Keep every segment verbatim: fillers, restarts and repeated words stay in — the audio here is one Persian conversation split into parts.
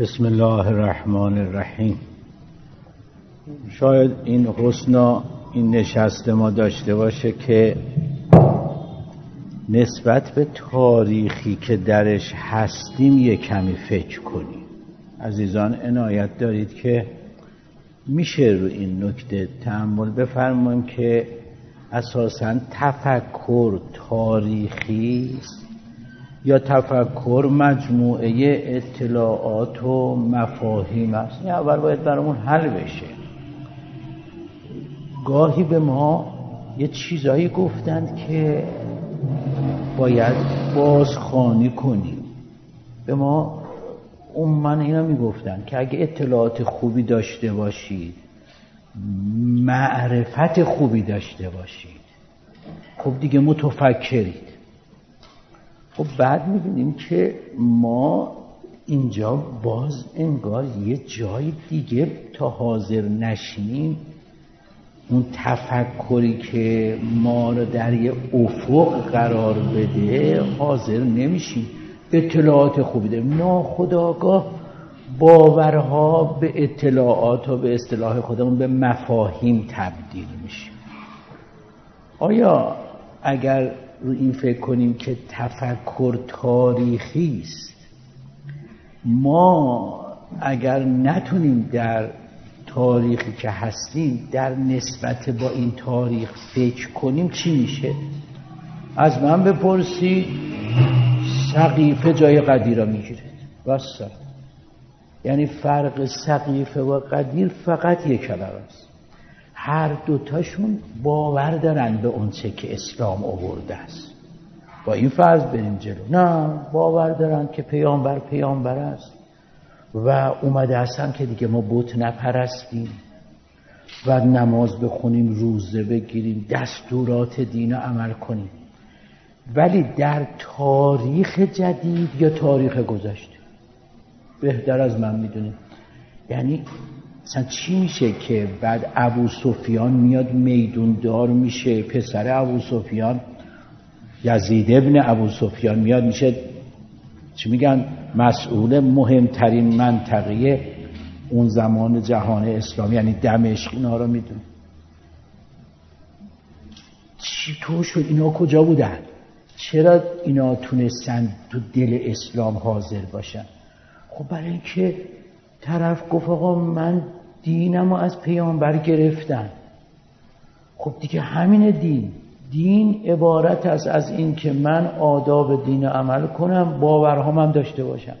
بسم الله الرحمن الرحیم. شاید این حسنا این نشست ما داشته باشه که نسبت به تاریخی که درش هستیم یه کمی فکر کنیم. عزیزان عنایت دارید که میشه رو این نکته تأمل بفرماییم که اساساً تفکر تاریخی است یا تفکر مجموعه اطلاعات و مفاهیم است. این اول باید برامون حل بشه. گاهی به ما یه چیزایی گفتند که باید بازخوانی کنیم. به ما اون من اینا میگفتن که اگه اطلاعات خوبی داشته باشید، معرفت خوبی داشته باشید، خب دیگه متفکرید. خب بعد میبینیم که ما اینجا باز انگار یه جای دیگه تا حاضر نشیم اون تفکری که ما رو در یه افق قرار بده حاضر نمیشیم. اطلاعات خوبی داریم، ناخودآگاه باورها به اطلاعات و به اصطلاح خودمون به مفاهیم تبدیل میشیم. آیا اگر رو این فکر کنیم که تفکر تاریخی است، ما اگر نتونیم در تاریخی که هستیم در نسبت با این تاریخ فکر کنیم چی میشه؟ از من بپرسید سقیفه جای قدیر را میگیره. بس. یعنی فرق سقیفه و قدیر فقط یک کلمه است. هر دوتاشون باور دارن به اون چه که اسلام آورده است. با این فرض بریم جلو. نه، باور دارن که پیامبر پیامبر است و اومده هستن که دیگه ما بت نپرستیم و نماز بخونیم، روزه بگیریم، دستورات دین عمل کنیم. ولی در تاریخ جدید یا تاریخ گذشته بهتر از من میدونیم. یعنی مثلا چی میشه که بعد ابو سفیان میاد میدون دار میشه، پسر ابو سفیان یزید ابن ابو سفیان میاد میشه چی میگن مسئول مهمترین منطقه اون زمان جهان اسلامی، یعنی دمشق. اینا رو میدونیم چی تو شد؟ اینا کجا بودن؟ چرا اینا تونستن تو دل اسلام حاضر باشن؟ خب برای اینکه طرف گفت آقا من دینمو از پیامبر گرفتم. خب دیگه همین دین دین عبارت است از این که من آداب دین عمل کنم، باورهام هم داشته باشم.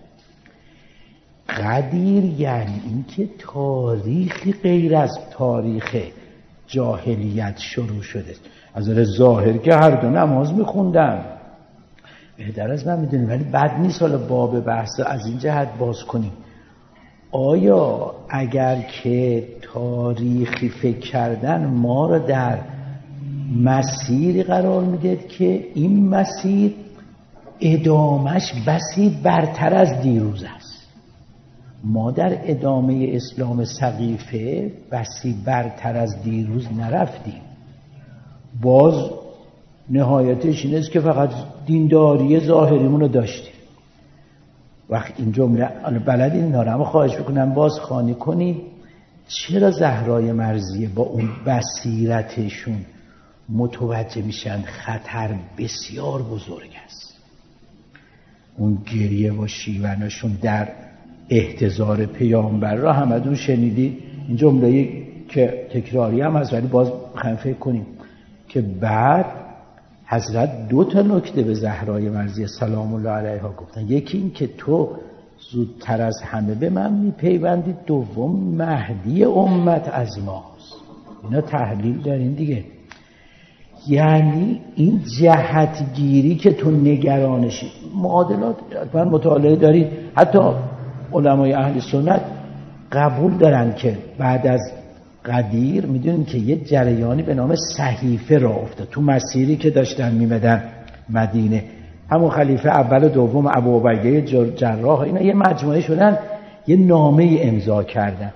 قدیر یعنی این که تاریخی غیر از تاریخ جاهلیت شروع شده. از نظر ظاهر که هر دو نماز میخوندن، بهتر از من میدونیم، ولی بد نیست حالا باب بحث از این جهت باز کنیم. آیا اگر که تاریخی فکر کردن ما را در مسیری قرار میده که این مسیر ادامش بسی برتر از دیروز است، ما در ادامه اسلام سقیفه بسی برتر از دیروز نرفتیم، باز نهایتش این است که فقط دینداری ظاهریمون رو داشتیم. وقت این جمله بلد این نارمه خواهش بکنم باز خوانی کنید. چرا زهرای مرضیه با اون بصیرتشون متوجه میشن خطر بسیار بزرگ است؟ اون گریه و شیونشون در احتضار پیامبر را همدون شنیدید. این جمله که تکراری هم هست ولی باز بخوایم فکر کنیم که بعد حضرت دو تا نکته به زهرای مرضیه سلام الله علیها گفتن. یکی این که تو زودتر از همه به من میپیوندی، دوم مهدی امت از ماست. اینا تحلیل دارین دیگه. یعنی این جهتگیری که تو نگرانشی، معادلات من مطالعه دارید، حتی علمای اهل سنت قبول دارن که بعد از قدیر میدونیم که یه جریانی به نام صحیفه را افتاد تو مسیری که داشتن میمدن مدینه. همون خلیفه اول و دوم ابو عبیده جراح اینا یه مجموعه شدن، یه نامه امضا کردن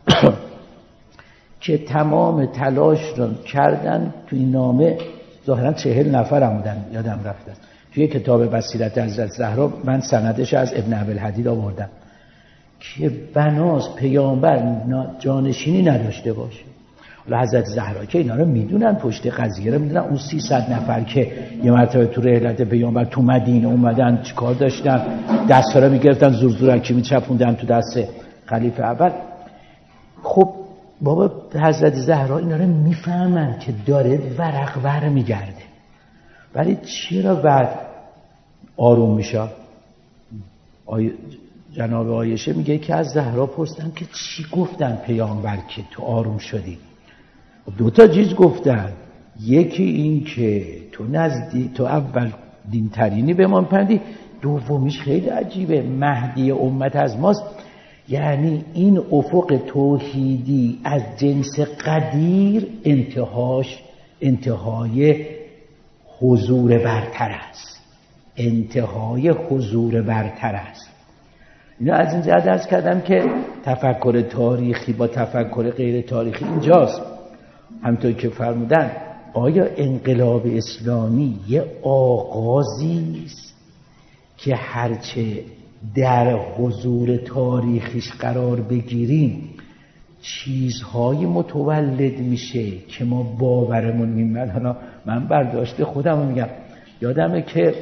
که تمام تلاش رو کردن. تو این نامه ظاهرا چهل نفر هم بودن، یادم رفتن. توی کتاب بصیرت حضرت زهرا من سندش از ابن ابی الحدید آوردم که بناس پیامبر جانشینی نداشته باشه. حالا حضرت زهرا که اینا رو میدونن، پشت قضیه رو میدونن. اون سیصد نفر که یه مرتبه تو رحلت پیامبر تو مدینه اومدن چیکار داشتن؟ دستا رو میگرفتن زور زورکی میچپوندن تو دست خلیفه اول. خب بابا حضرت زهرا اینا رو میفهمن که داره ورق ور میگرده، ولی چرا بعد آروم میشه؟ آی... جناب عایشه میگه که از زهرا پرسیدن که چی گفتن پیامبر که تو آروم شدی؟ دو تا چیز گفتن. یکی این که تو نزدیک تو اول دین ترینی به ما پندی، دومیش خیلی عجیبه، مهدی امت از ماست. یعنی این افق توحیدی از جنس قدیر انتهاش انتهای حضور برتر است، انتهای حضور برتر است. اینا از این جهت عرض کردم که تفکر تاریخی با تفکر غیر تاریخی اینجاست. همونطور که فرمودن آیا انقلاب اسلامی یه آغازی است که هرچه در حضور تاریخیش قرار بگیریم چیزهای متولد میشه که ما باورمون میمد. حالا من برداشت خودم رو میگم، یادمه که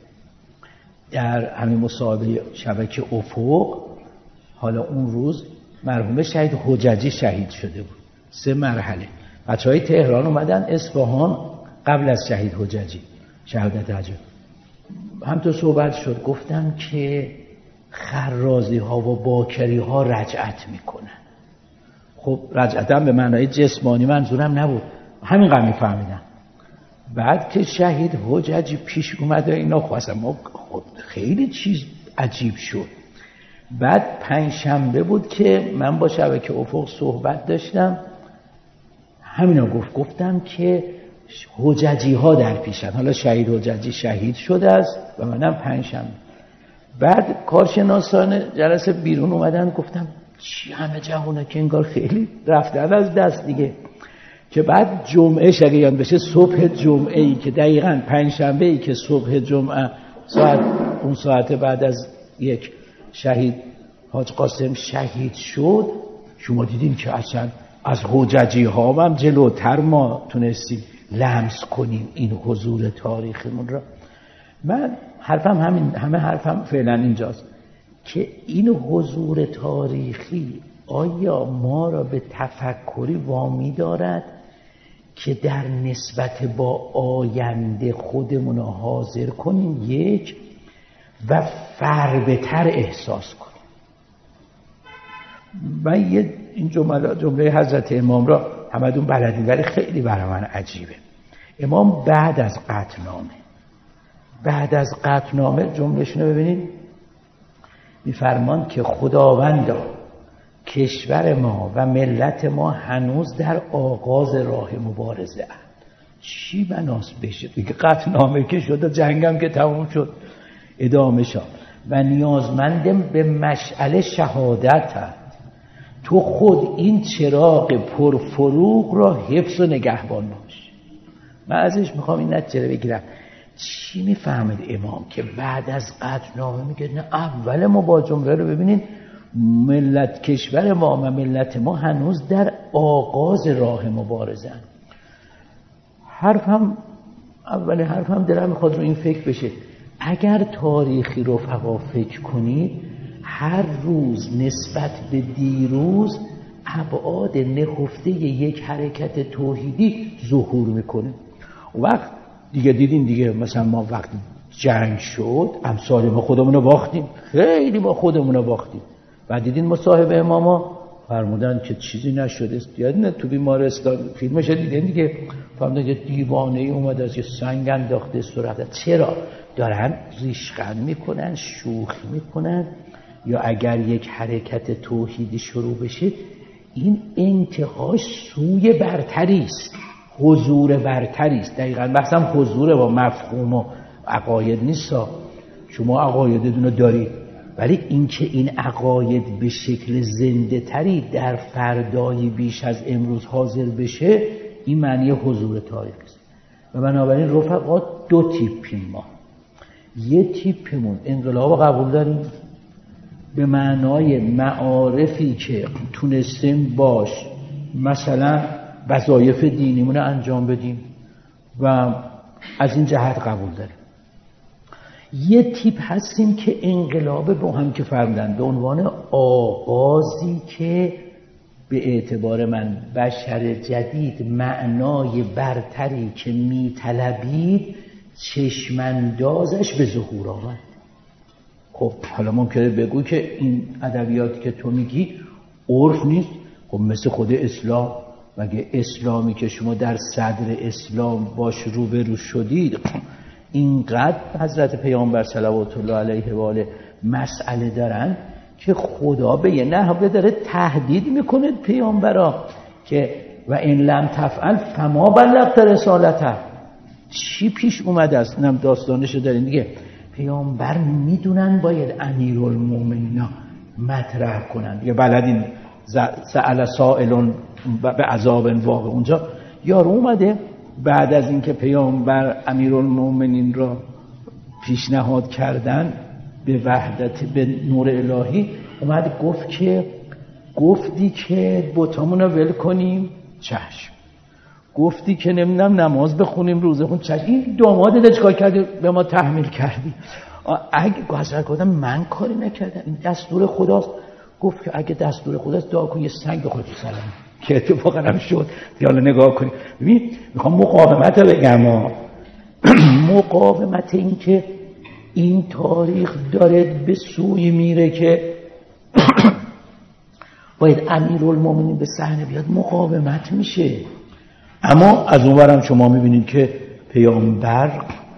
در همین مصاحبه شبکه افق، حالا اون روز مرحوم شهید حججی شهید شده بود. سه مرحله بچه های تهران اومدن اصفهان قبل از شهید حججی شهادت حججی. همطور صحبت شد، گفتم که خرازی ها و باکری ها رجعت میکنن. خب رجعت هم به معنای جسمانی منظورم نبود، همین قدر میفهمیدن. بعد که شهید حججی پیش اومده اینا خواستم، ما خیلی چیز عجیب شد. بعد پنجشنبه بود که من با شبکه افق صحبت داشتم، همینا گفت گفتم که حججی ها در پیشن. حالا شهید حججی شهید شده است و منم پنجشنبه. بعد کارشناسان جلسه بیرون اومدن، گفتم چی همه جوونه که انگار خیلی رفتن از دست دیگه. که بعد جمعه شگیان بشه، صبح جمعه ای که دقیقاً پنجشنبه ای که صبح جمعه ساعت اون ساعت بعد از یک شهید حاج قاسم شهید شد، شما دیدین که اصلا از حججی ها هم جلوتر ما تونستیم لمس کنیم این حضور تاریخیمون را. من حرفم همین، همه حرفم فعلا اینجاست که این حضور تاریخی آیا ما را به تفکری وامی دارد که در نسبت با آینده خودمون را حاضر کنیم یک و فربه‌تر احساس کنیم. من یه این جمله جمله حضرت امام را همدون بلدین ولی خیلی برای من عجیبه. امام بعد از قطعنامه بعد از قطعنامه جملهشون رو ببینید، میفرمان که خداوندا کشور ما و ملت ما هنوز در آغاز راه مبارزه اند. چی بناس بشه دیگه؟ قطعنامه که شد، جنگم که تموم شد، ادامه شد و نیازمندم به مشعل شهادت هست. تو خود این چراغ پرفروغ را حفظ و نگهبان باش. من ازش میخوام این نتیجه بگیرم. چی میفهمید امام که بعد از قطعنامه میگه نه اول ما با جمله رو ببینین، ملت کشور ما و ملت ما هنوز در آغاز راه مبارزه اند. حرفم اول حرفم دلم میخواد رو این فکر بشه، اگر تاریخی رفقا فکر کنید هر روز نسبت به دیروز ابعاد نهفته یک حرکت توحیدی ظهور میکنه. وقت دیگه دیدین دیگه، مثلا ما وقتی جنگ شد امثال ما خودمون رو باختیم، خیلی ما خودمون رو باختیم. بعد دیدین مصاحبه اماما فرمودن که چیزی نشده است. یادونه تو بیمارستان فیلمش دیدین دیگه، فرمودن که دیوانه ای اومد از یه سنگ انداخته صورت. چرا؟ دارن ریشخند میکنن، شوخی میکنن. یا اگر یک حرکت توحیدی شروع بشه این انتهاش سوی برتری است، حضور برتری است. دقیقاً بحثم حضور با مفهوم و عقاید نیست. شما عقایدتون رو دارید، ولی اینکه این عقاید به شکل زنده تری در فردایی بیش از امروز حاضر بشه، این معنی حضور تاریخی است. و بنابراین رفقا دو تیپیم ما. یه تیپمون انقلاب قبول داریم، به معنای معارفی که تونستیم باش مثلا وظایف دینیمون رو انجام بدیم و از این جهت قبول داریم. یه تیپ هستیم که انقلاب با هم که فرمودن به عنوان آغازی که به اعتبار من بشر جدید معنای برتری که میطلبید چشماندازش به ظهور آمد. خب حالا ممکنه بگو که این ادبیاتی که تو میگی عرف نیست. خب مثل خود اسلام، مگه اسلامی که شما در صدر اسلام باش روبرو شدید اینقدر حضرت پیامبر صلوات الله علیه و آله مسئله دارن که خدا به یه نحوه داره تهدید میکنه پیامبرا که و این لم تفعل فما بلغت رسالته. چی پیش اومده است؟ اینم داستانشو دارین دیگه. پیامبر میدونن باید امیرالمومنین مطرح کنن. یا بلدین سأل سائل به عذاب واقع. اونجا یارو اومده بعد از اینکه پیامبر امیرالمومنین را پیشنهاد کردن به وحدت به نور الهی، اومد گفت که گفتی که بتامون رو ول کنیم، چشم. گفتی که نمیدونم نماز بخونیم، روزه خون، چشم. این دامادت چیکار کردی؟ به ما تحمیل کردی. اگه حضرت گفتم من کاری نکردم، این دستور خداست. گفت که اگه دستور خداست دعا کن یه سنگ بخور تو سرم، که اتفاقا هم شد. حالا نگاه کنید. ببین میخوام مقاومت رو بگم. مقاومت این که این تاریخ داره به سوی میره که باید امیرالمومنین به صحنه بیاد، مقاومت میشه. اما از اونورم شما میبینید که پیامبر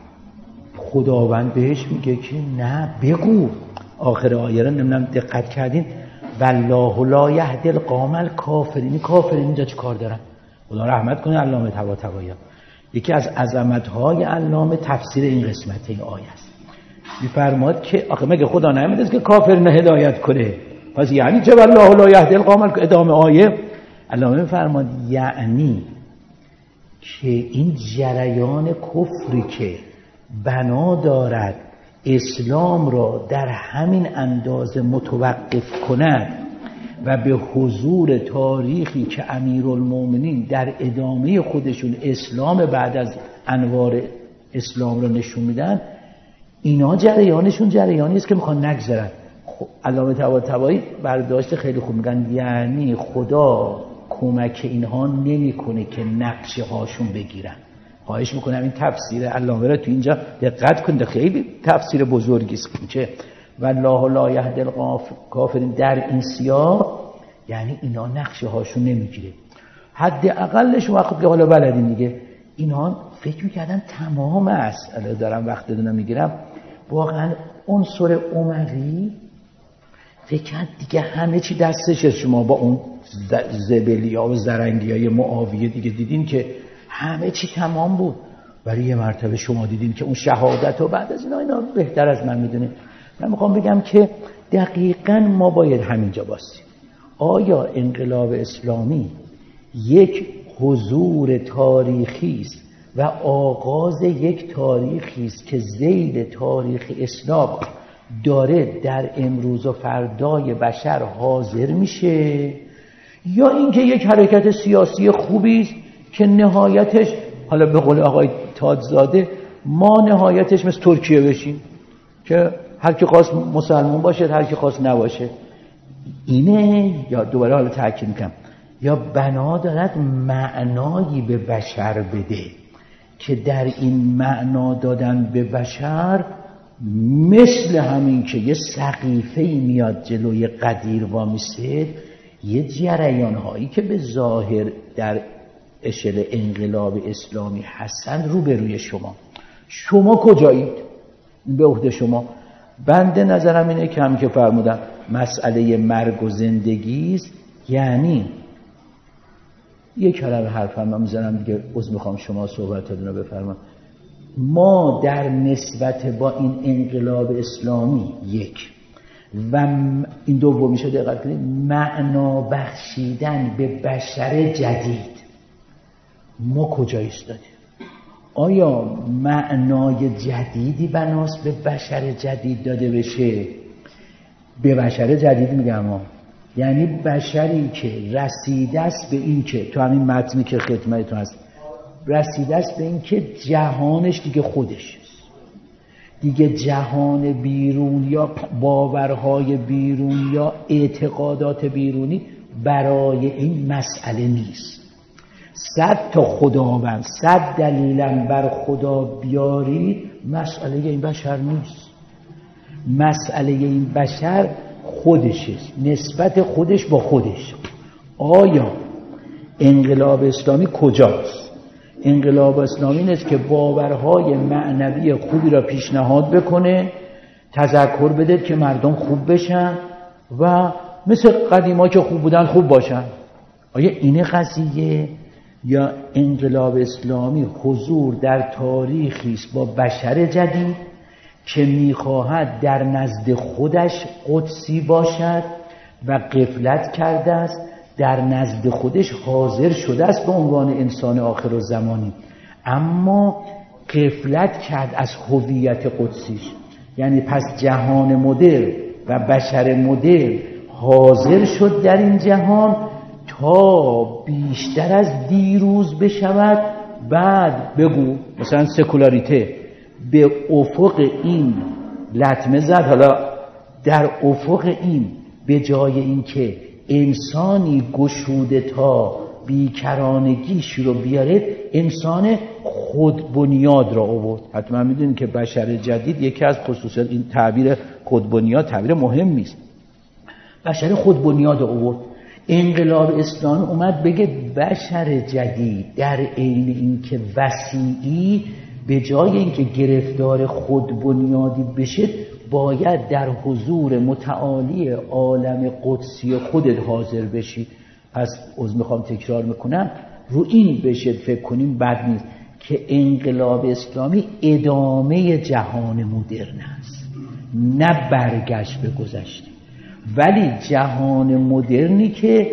خداوند بهش میگه که نه بگو. آخر آیه رو نمیدونم دقت کردین، والله لا یهدی القوم الکافرین. کافرین اینجا چه کار دارن؟ خدا رحمت کنه علامه طباطبایی. یکی از عظمت‌های علامه تفسیر این قسمت این آیه است. می‌فرماد که آخه مگه خدا نمی‌دونه که کافرین هدایت کنه؟ پس یعنی چه والله لا یهدی القوم الکافرین؟ ادامه آیه علامه می‌فرماد یعنی که این جریان کفری که بنا دارد اسلام را در همین اندازه متوقف کند و به حضور تاریخی که امیرالمومنین در ادامه خودشون اسلام بعد از انوار اسلام را نشون میدن، اینا جریانشون جریانی است که میخوان نگذرن. خب علامه طباطبایی برداشت خیلی خوب میگن یعنی خدا کمک اینها نمیکنه که نقشه هاشون بگیرن. خواهش میکنم این تفسیر علامه را تو اینجا دقت کنید، خیلی تفسیر بزرگی است که والله لا یهدی الکافرین در این سیاق یعنی اینا نقشه هاشون نمیگیره. حد اقلش وقت که حالا بلدین دیگه، اینا فکر میکردن تمام است. الان دارم وقت دادن میگیرم. واقعا عنصر اموی فکر کرد دیگه همه چی دستشه. شما با اون زبلیا و زرنگیای معاویه دیگه دیدین که همه چی تمام بود، ولی یه مرتبه شما دیدین که اون شهادت و بعد از اینا اینا بهتر از من میدونه. من میخوام بگم که دقیقاً ما باید همینجا باشیم. آیا انقلاب اسلامی یک حضور تاریخی است و آغاز یک تاریخی است که ذیل تاریخ اسلام داره در امروز و فردای بشر حاضر میشه، یا اینکه یک حرکت سیاسی خوبی است که نهایتش، حالا به قول آقای تاجزاده، ما نهایتش مثل ترکیه بشیم که هر کی خواست مسلمان باشه هر کی خواست نباشه؟ اینه یا دوباره حالا تاکید میکنم، یا بنا دارد معنایی به بشر بده که در این معنا دادن به بشر مثل همین که یه سقیفه‌ای میاد جلوی قدیر وامیسته، یه جریان هایی که به ظاهر در اشل انقلاب اسلامی هستند رو به روی شما. شما کجایید؟ به عهده شما. بنده نظرم اینه که هم که فرمودم مسئله مرگ و زندگی است. یعنی یک کلمه حرفم من میزنم دیگه، عذر میخوام شما صحبتاتون رو بفرمایید. ما در نسبت با این انقلاب اسلامی یک و این دومیشه دقت کنید، معنا بخشیدن به بشر جدید، ما کجا ایستادیم؟ آیا معنای جدیدی بناست به بشر جدید داده بشه؟ به بشر جدید میگم ها، یعنی بشری که رسیده است به این که تو همین متنی که خدمتتون هست رسیده است به این که جهانش دیگه خودش است، دیگه جهان بیرون یا باورهای بیرون یا اعتقادات بیرونی برای این مسئله نیست. صد تا خداوند صد دلیلم بر خدا بیارید مسئله این بشر نیست. مسئله این بشر خودشه، نسبت خودش با خودش. آیا انقلاب اسلامی کجاست؟ انقلاب اسلامی نیست که باورهای معنوی خوبی را پیشنهاد بکنه، تذکر بده که مردم خوب بشن و مثل قدیما که خوب بودن خوب باشن. آیا این قضیه؟ یا انقلاب اسلامی حضور در تاریخی است با بشر جدید که میخواهد در نزد خودش قدسی باشد و غفلت کرده است، در نزد خودش حاضر شده است به عنوان انسان آخر الزمانی، اما غفلت کرد از هویت قدسیش. یعنی پس جهان مدرن و بشر مدرن حاضر شد در این جهان تا بیشتر از دیروز بشود. بعد بگو مثلا سکولاریته به افق این لطمه زد، حالا در افق این به جای اینکه انسانی گشوده تا بیکرانگیش رو بیاره، انسان خودبنیاد را آورد. حتما میدونید که بشر جدید یکی از خصوصیات این تعبیر خودبنیاد تعبیر مهمی است. بشر خودبنیاد آورد. انقلاب اسلامی اومد بگه بشر جدید در عین اینکه وسیعی، به جای اینکه گرفتار خودبنیادی بشه باید در حضور متعالی عالم قدسی خودت حاضر بشی. پس از میخوام تکرار میکنم رو این بشه فکر کنیم بد نیست که انقلاب اسلامی ادامه جهان مدرن است، نه برگشت به گذشته. ولی جهان مدرنی که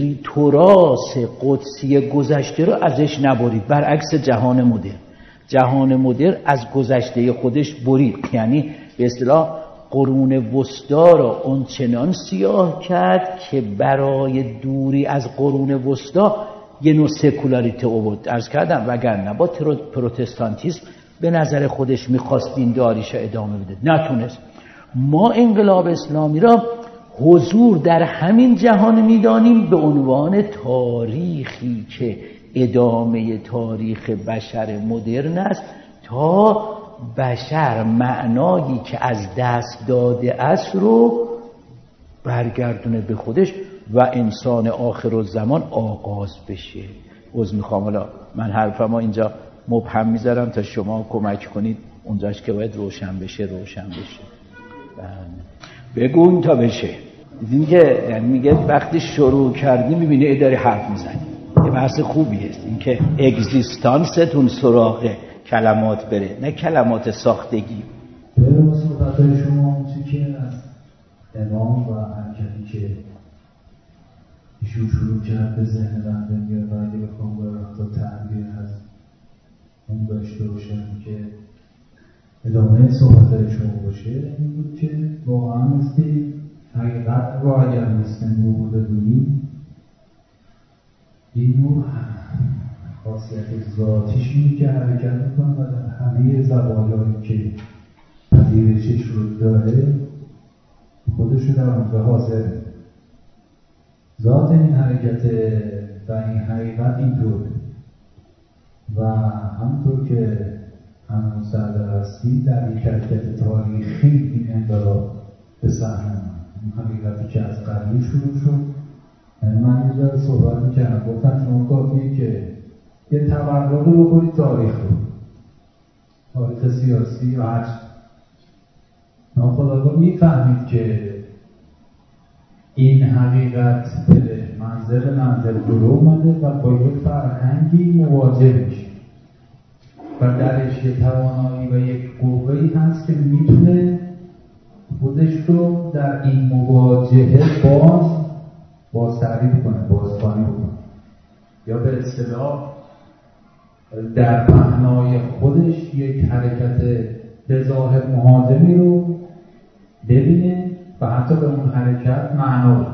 تراث قدسی گذشته رو ازش نبرید، برعکس جهان مدرن. جهان مدرن از گذشته خودش برید، یعنی به اصطلاح قرون وسطا را اونچنان سیاه کرد که برای دوری از قرون وسطا یه نوع سکولاریته آورد. عرض کردم وگرنه با پروتستانتیسم به نظر خودش میخواست دینداریش ادامه بده، نتونست. ما انقلاب اسلامی را حضور در همین جهان میدانیم به عنوان تاریخی که ادامه تاریخ بشر مدرن است، تا بشر معنایی که از دست داده است رو برگردونه به خودش و انسان آخر الزمان آغاز بشه. عذر میخوام، حالا من حرفم اینجا مبهم میذارم تا شما کمک کنید اونجاش که باید روشن بشه روشن بشه. بگون تا بشه. این که یعنی میگه وقتی شروع کردی میبینی ای داری حرف میزنی. یه بحث خوبی است این که اگزیستانستون سراغ کلمات بره، نه کلمات ساختگی. به صحبت‌های شما چی که از امام و حرکتی که ایشون شروع کرد به ذهن بنده میاد و اگه بخوام برم تا تعبیر هست اون داشته باشم که ادامه صحبت‌های شما باشه، این بود که واقعا مثلی حقیقت رو اگر مثل نور رو ببینیم، این نور خاصیت ذاتیش اینه که حرکت میکنه و در همه زوایایی که پذیرشش رو داره خودش رو در اونجا حاضره. ذات این حرکت و این حقیقت اینطور و همونطور که همون سردر هستی در یک حرکت تاریخی این انقلاب به صحنه اون حقیقتی که از قبلی شروع شد. من یه جا صحبت میکنم گفتم شما کافیه که یه تبرقی بکنید تاریخ رو، تاریخ سیاسی یا هر ناخودآگاه میفهمید که این حقیقت به منزل منزل جلو اومده و با یک فرهنگی مواجه میشه و درش یه توانایی و یک قوه‌ای هست که میتونه خودش رو در این مواجهه باز بازتعریف کنه، بازخوانی کنه، یا به اصطلاح در معنای خودش یک حرکت به ظاهر مهاجمی رو ببینه و حتی به اون حرکت معنا بود.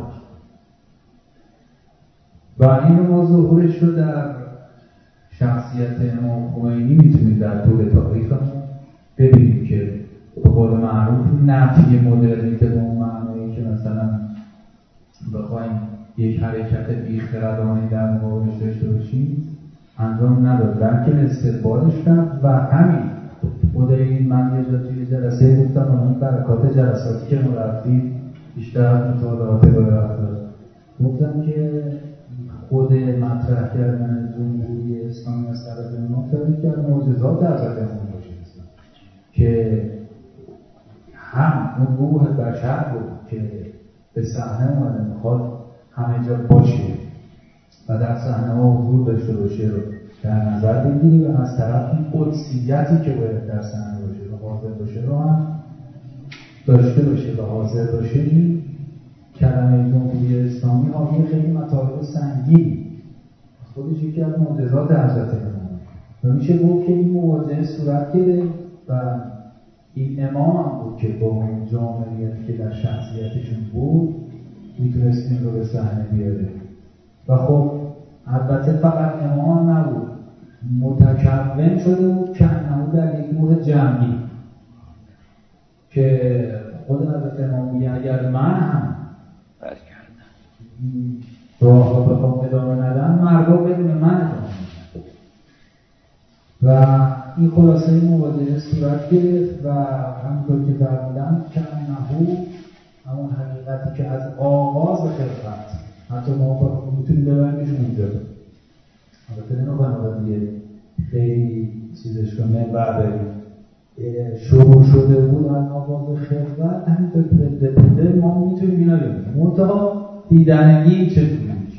و این موضوع ظهورش رو در شخصیت امام خمینی میتونید در طول تاریخمون ببینید که به قول معروف نفی مدرنیته به اون معنایی که مثلا بخوایم یک حرکت بیخردانه در مقابلش داشته باشیم انجام نداد، بلکه استقبالش کرد و همین خود این من یه جا توی جلسه گفتم و این برکات جلساتی که ما رفتیم بیشتر از مطالعات رو رفتم گفتم که خود مطرح کردن جمهوری اسلامی از طرف امام فرمی که از معجزات حضرت امام باشه که هم اون روح بشر بود که به صحنه اومده میخواد همه جا باشه و در صحنه ها حضور داشته باشه رو در نظر بگیری و از طرف این قدسیتی که باید در صحنه باشه و حاضر باشه رو هم داشته باشه و حاضر باشه. این کلمه جمهوری اسلامی حامی خیلی مطالب سنگینی خودش یکی از معجزات حضرت امام و میشه گفت که این مواجهه صورت گرفت و این امام هم بود که با اون جامعیتی که در شخصیتشون بود میتونست این رو به صحنه بیاره و خب البته فقط امام نبود، متکون شده بود که انه در یک نوع جمعی که خود حضرت امام میگه اگر من هم راه رو بخوام ادامه ندم مردم بدون من ادامه ندم و این خلاصه این مواجهه صورت گرفت و همونطور که فرمودم که انه همون حقیقتی که از آغاز خلقت حتی ما میتونیم ببرمش اونجا البته نمی‌خوام بگم خیلی چیزش کنه بعد شروع شده بود از آغاز خلقت همینطور که بوده ما میتونیم اینا ببینیم منتها دیدنگی چطوری میشه.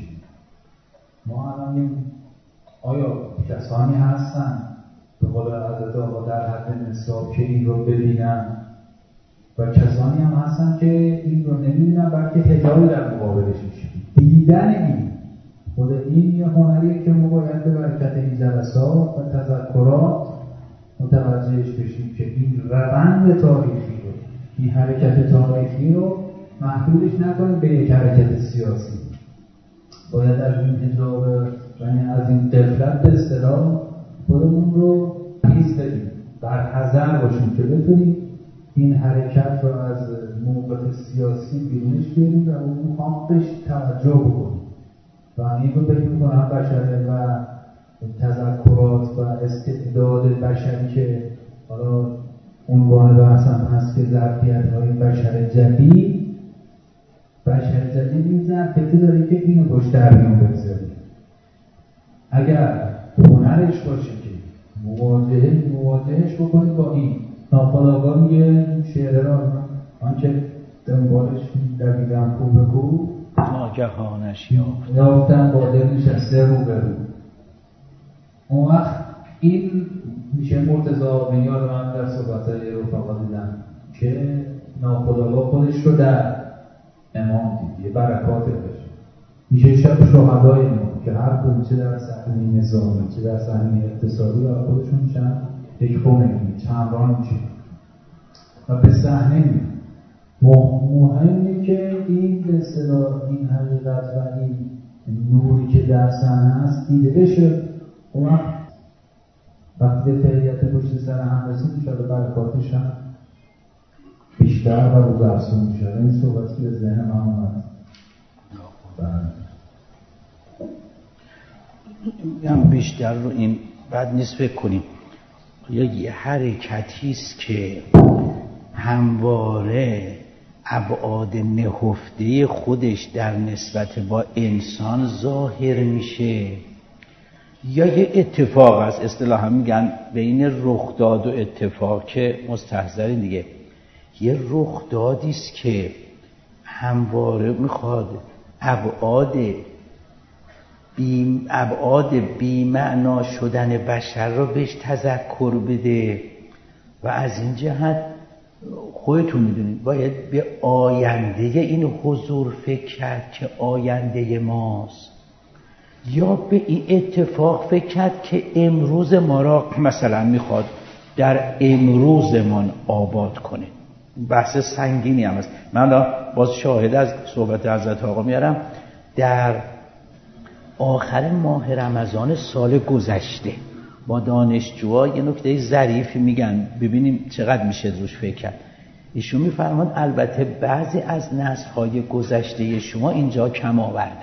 ما الان آیا کسانی هستن به قول حضرت آقا در حد نصاب که این رو ببینن و کسانی هم هستن که این رو نمیبینن بلکه هدایت در مقابلش میشه. دیدن این خود این یه هنریه که ما باید به برکت این جلسات و تذکرات متوجهش بشیم که این روند تاریخی رو این حرکت تاریخی رو محدودش نکنیم به یک حرکت سیاسی. باید از این حجاب یعنی از این غفلت به اصطلاح خودمون رو تمیز بدیم، برحذر باشیم که بتونیم این حرکت رو از موقف سیاسی بیرونش بیاریم و اون حقش توجه بکنیم و این رو بگیم میکنم بشره و تذکرات و استعداد بشری که حالا عنوان بحثم هست که ظرفیت های بشر جدید بشر جدید این ظرفیتی داره که اینو باش در میون بگذاریم. اگر هنرش باشه که مواجهه مواجهش بکنید با این ناخودآگاه میگه شعره را آنچه دنبالش دقیقا کو به کو ناگهانش یافت یافتن با دل نشسته رو به رو. اون وقت این میشه مرتضی بنیاد من در صحبتهای رفقا دیدم که ناخودآگاه خودش رو در امام دید، یه برکات بشه میشه شب شهدای ما که هر کدوم چه در صحنه نظامی چه در صحنه اقتصادی و خودشون میشن یک خمینی چندان میشه و به صحنه میاد. مهمه که این به اصطلاح این حقیقت و این نوری که در صحنه هست دیده بشه. اون وقتی به فعلیت پشت سر هم رسید میشد برکاتش هم بیشتر و روز افزون میشد. این صحبتی که به ذهن من اومد هم بیشتر رو این بد نیست فکر کنیم یا یه حرکتی است که همواره ابعاد نهفته خودش در نسبت با انسان ظاهر میشه یا یه اتفاق است. اصطلاحا میگن بین رخداد و اتفاق که مستحضرین دیگه یه رخدادی است که همواره میخواد ابعاد بی ابعاد بی‌معنا شدن بشر رو بهش تذکر بده و از این جهت خودتون میدونید باید به آینده این حضور فکر کرد که آینده ماست یا به این اتفاق فکر کرد که امروز ما را مثلا میخواد در امروزمان آباد کنه. بحث سنگینی هم است. من باز شاهد از صحبت حضرت آقا میارم. در آخر ماه رمضان سال گذشته با دانشجوها یه نکته ظریفی میگن، ببینیم چقدر میشه روش فکر کرد. ایشون میفرمان البته بعضی از نسل‌های گذشته شما اینجا کم آوردند،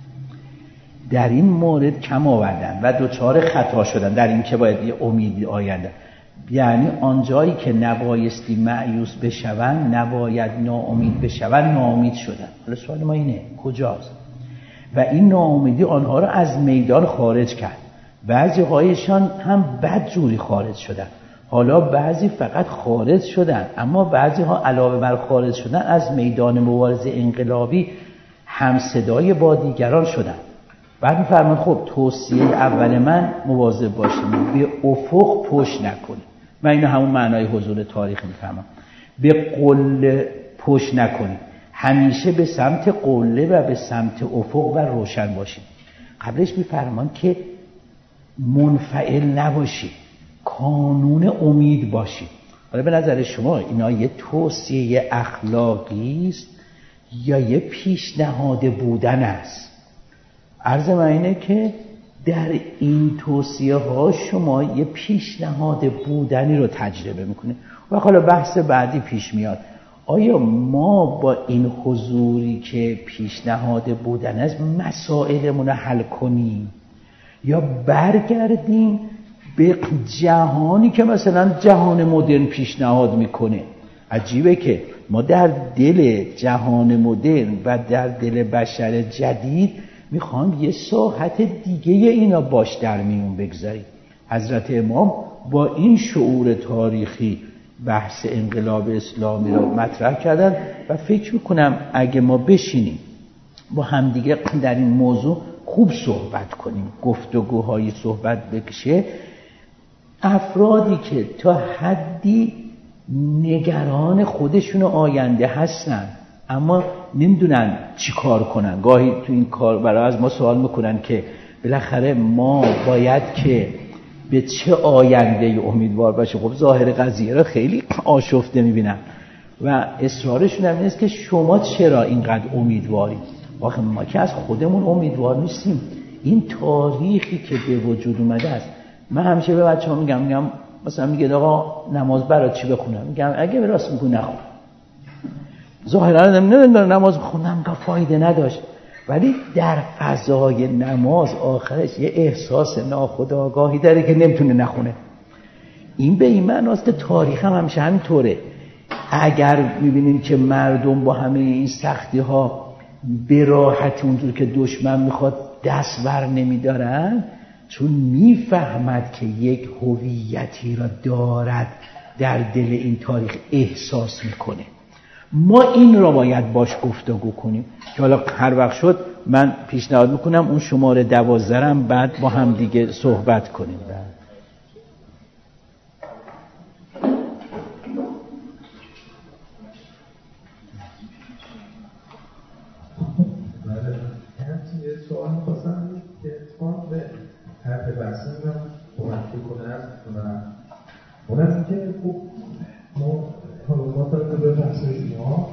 در این مورد کم آوردند و دوچار خطا شدن در این که باید یه امیدی آینده، یعنی آنجایی که نبایستی مایوس بشوند نباید ناامید بشوند، ناامید شدن. حالا سوال ما اینه کجاست؟ و این ناامیدی آنها را از میدان خارج کرد. بعضی هایشان هم بد جوری خارج شدن، حالا بعضی فقط خارج شدن، اما بعضی ها علاوه بر خارج شدن از میدان مبارزه انقلابی هم صدای با دیگران شدن. بعد می‌فرمایند خب توصیه اول من مواظب باشیم به افق پشت نکنیم. من اینو همون معنای حضور تاریخ می‌فهمم. به قله پشت نکنیم، همیشه به سمت قله و به سمت افق و روشن باشیم. قبلش می‌فرمایند که منفعل نباشید، کانون امید باشید. حالا به نظر شما اینا یه توصیه اخلاقی است یا یه پیشنهاد بودن است؟ عرض من اینه که در این توصیه ها شما یه پیشنهاد بودنی رو تجربه میکنه و حالا بحث بعدی پیش میاد، آیا ما با این حضوری که پیشنهاد بودن است مسائلمون رو حل کنیم یا برگردیم به جهانی که مثلا جهان مدرن پیشنهاد میکنه؟ عجیبه که ما در دل جهان مدرن و در دل بشر جدید میخوام یه ساحت دیگه اینا باش در میون بگذاریم. حضرت امام با این شعور تاریخی بحث انقلاب اسلامی را مطرح کردن و فکر میکنم اگه ما بشینیم با همدیگه در این موضوع خوب صحبت کنیم، گفتگوهای صحبت بکشه، افرادی که تا حدی نگران خودشون آینده هستن اما نمیدونن چی کار کنن، گاهی تو این کار برای از ما سوال میکنن که بالاخره ما باید که به چه آینده امیدوار باشه. خب ظاهر قضیه رو خیلی آشفته میبینن و اصرارشون هم اینست که شما چرا اینقدر امیدوارید؟ واقعا ما که از خودمون امیدوار نیستیم، این تاریخی که به وجود اومده است. من همیشه به بچه‌ها میگم میگم مثلا میگه آقا نماز برای چی بخونم؟ میگم اگه به راست میگی نخون. ظاهرا نمیدونم نماز خوندم که فایده نداشت، ولی در فضای نماز آخرش یه احساس ناخودآگاهی داره که نمیتونه نخونه. این به این معناست که تاریخ هم همیشه همینطوره. اگر میبینیم که مردم با همه این سختی ها به راحت اونجور که دشمن میخواد دست بر نمیدارن، چون میفهمد که یک هویتی را دارد در دل این تاریخ احساس میکنه. ما این را باید باش گفتگو کنیم که حالا هر وقت شد من پیشنهاد میکنم اون شماره دوازدهم بعد با هم دیگه صحبت کنیم. یه سوال می‌خواستم که اتفاق به طرح بحث می‌کنم کمک کنه و اونم که خب ما حالا ما تا به بحث شما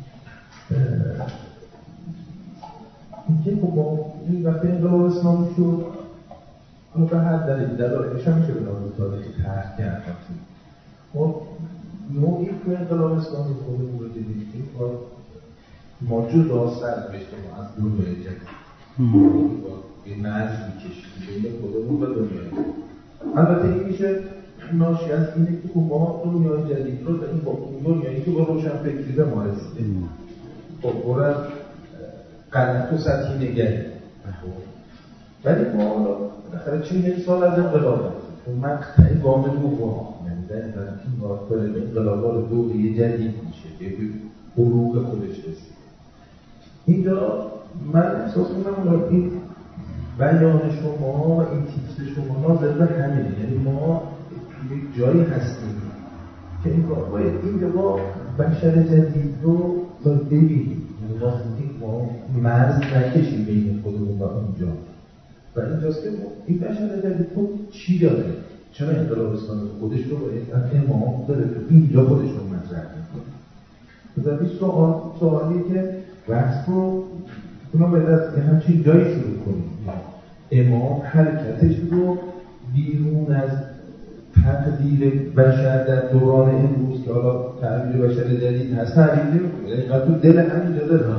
اینکه خب ما این وقتی انقلاب اسلامی شد حالا به هر دلیل دلایلش هم میشه به نام تاریخی طرح کرد. ما نوعی تو انقلاب اسلامی خودمون رو دیدیم که ما جدا سر بشتیم از دنیای جدید با یه مرز میکشیم بین خودمون و دنیای جدید. البته این میشه ناشی از اینه که ما دنیای جدید رو این با اون دنیایی که با روشن فکری به ما رسیده خب برای قدرت و سطحی نگری، ولی ما حالا بالاخره چهل سال از انقلاب هستیم، مقطع گام دوم یعنی در این وارد انقلابات دوری جدید میشه به بلوغ خودش رسید. اینجا من احساس می‌کنم این بیان شما و این تیتر شما ناظر به همینه، یعنی ما یک جایی هستیم که این کار باید این با بشر جدید رو ببینیم، یعنی ما مرز نکشیم بین خودمون و اونجا و اینجاست که این بشر جدید خود چی داره؟ چرا انقلاب اسلامی خودش رو باید امام داره تو اینجا خودش رو مطرح می‌کنه؟ بذاری سوال سوالیه که بحث رو اونا باید از همچین جایی شروع کنیم. امام حرکتش رو بیرون از تقدیر بشر در دوران امروز که حالا تعبیر بشر جدید هست تعبیر نمی‌کنه، اینقدر تو دل همین جا داره.